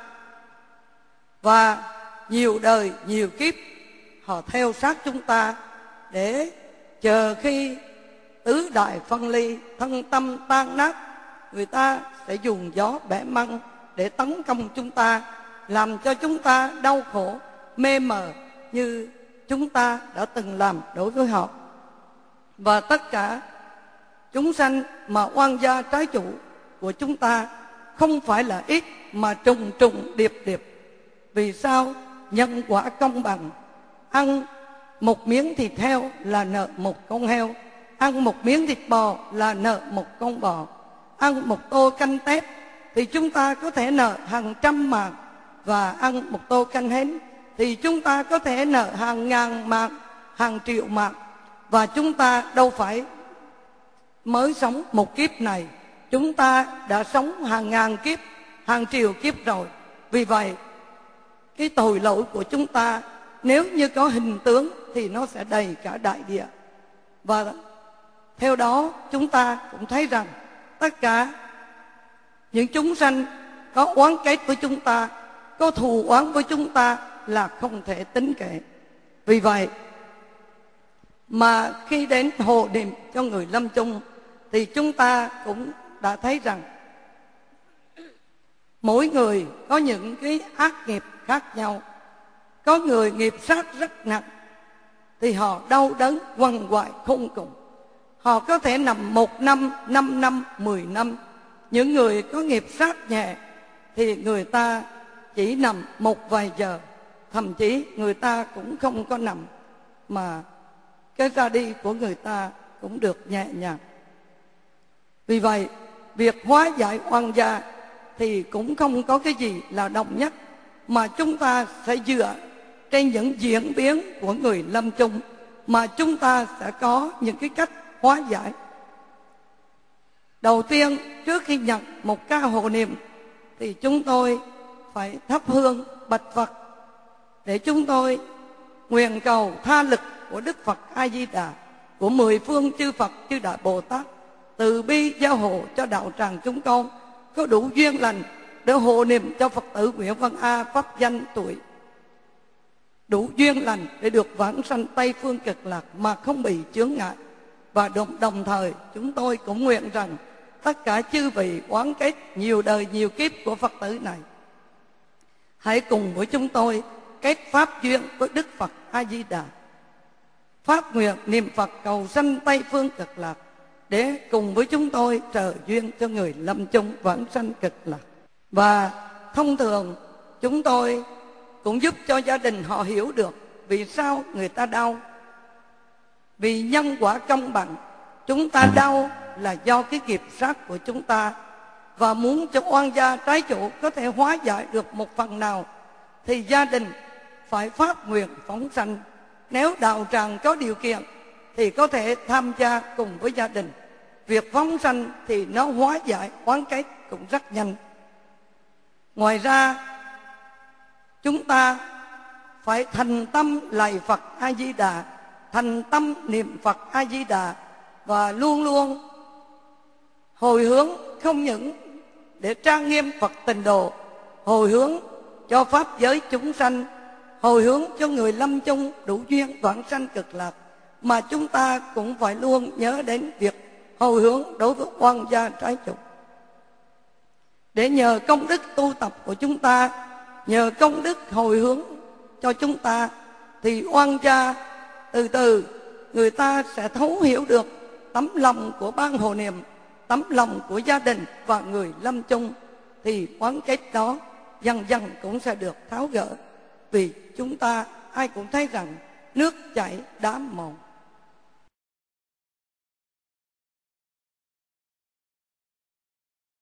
và nhiều đời nhiều kiếp họ theo sát chúng ta, để chờ khi tứ đại phân ly, thân tâm tan nát, người ta sẽ dùng gió bẻ măng để tấn công chúng ta, làm cho chúng ta đau khổ, mê mờ như chúng ta đã từng làm đối với họ. Và tất cả chúng sanh mà oan gia trái chủ của chúng ta không phải là ít, mà trùng trùng điệp điệp. Vì sao? Nhân quả công bằng. Ăn một miếng thịt heo là nợ một con heo, ăn một miếng thịt bò là nợ một con bò, ăn một tô canh tép thì chúng ta có thể nợ hàng trăm mạng, và ăn một tô canh hến thì chúng ta có thể nợ hàng ngàn mạng, hàng triệu mạng. Và chúng ta đâu phải mới sống một kiếp này, chúng ta đã sống hàng ngàn kiếp, hàng triệu kiếp rồi. Vì vậy cái tội lỗi của chúng ta nếu như có hình tướng thì nó sẽ đầy cả đại địa. Và theo đó chúng ta cũng thấy rằng tất cả những chúng sanh có oán kết với chúng ta, có thù oán với chúng ta là không thể tính kể. Vì vậy mà khi đến hộ niệm cho người lâm chung thì chúng ta cũng đã thấy rằng mỗi người có những cái ác nghiệp khác nhau. Có người nghiệp sát rất nặng thì họ đau đớn quằn quại khôn cùng, họ có thể nằm một năm, năm năm, mười năm. Những người có nghiệp sát nhẹ thì người ta chỉ nằm một vài giờ, thậm chí người ta cũng không có nằm, mà cái ra đi của người ta cũng được nhẹ nhàng. Vì vậy việc hóa giải oan gia thì cũng không có cái gì là đồng nhất, mà chúng ta sẽ dựa trên những diễn biến của người lâm chung mà chúng ta sẽ có những cái cách hóa giải. Đầu tiên, trước khi nhận một ca hộ niệm thì chúng tôi phải thắp hương bạch Phật, để chúng tôi nguyện cầu tha lực của Đức Phật A Di Đà, của mười phương chư Phật chư Đại Bồ Tát từ bi gia hộ cho đạo tràng chúng con có đủ duyên lành để hộ niệm cho Phật tử Nguyễn Văn A pháp danh tuổi, đủ duyên lành để được vãng sanh Tây phương cực lạc mà không bị chướng ngại. Và đồng, đồng thời chúng tôi cũng nguyện rằng tất cả chư vị oán kết nhiều đời nhiều kiếp của Phật tử này hãy cùng với chúng tôi kết pháp duyên với Đức Phật A Di Đà. Phát nguyện niệm Phật cầu sanh Tây phương cực lạc, để cùng với chúng tôi trợ duyên cho người lâm chung vãng sanh cực lạc. Và thông thường chúng tôi cũng giúp cho gia đình họ hiểu được vì sao người ta đau. Vì nhân quả công bằng, chúng ta đau là do cái nghiệp sát của chúng ta, và muốn cho oan gia trái chủ có thể hóa giải được một phần nào thì gia đình phải phát nguyện phóng sanh. Nếu đạo tràng có điều kiện thì có thể tham gia cùng với gia đình. Việc phóng sanh thì nó hóa giải oán kết cũng rất nhanh. Ngoài ra, chúng ta phải thành tâm lạy Phật A Di Đà, thành tâm niệm Phật A Di Đà, và luôn luôn hồi hướng không những để trang nghiêm Phật Tịnh Độ, hồi hướng cho pháp giới chúng sanh, hồi hướng cho người lâm chung đủ duyên vãng sanh cực lạc, mà chúng ta cũng phải luôn nhớ đến việc hồi hướng đối với oan gia trái chủ. Để nhờ công đức tu tập của chúng ta, nhờ công đức hồi hướng cho chúng ta, thì oan gia từ từ người ta sẽ thấu hiểu được tấm lòng của ban hộ niệm, tấm lòng của gia đình và người lâm chung, thì oán kết đó dần dần cũng sẽ được tháo gỡ. Vì chúng ta ai cũng thấy rằng nước chảy đá mòn.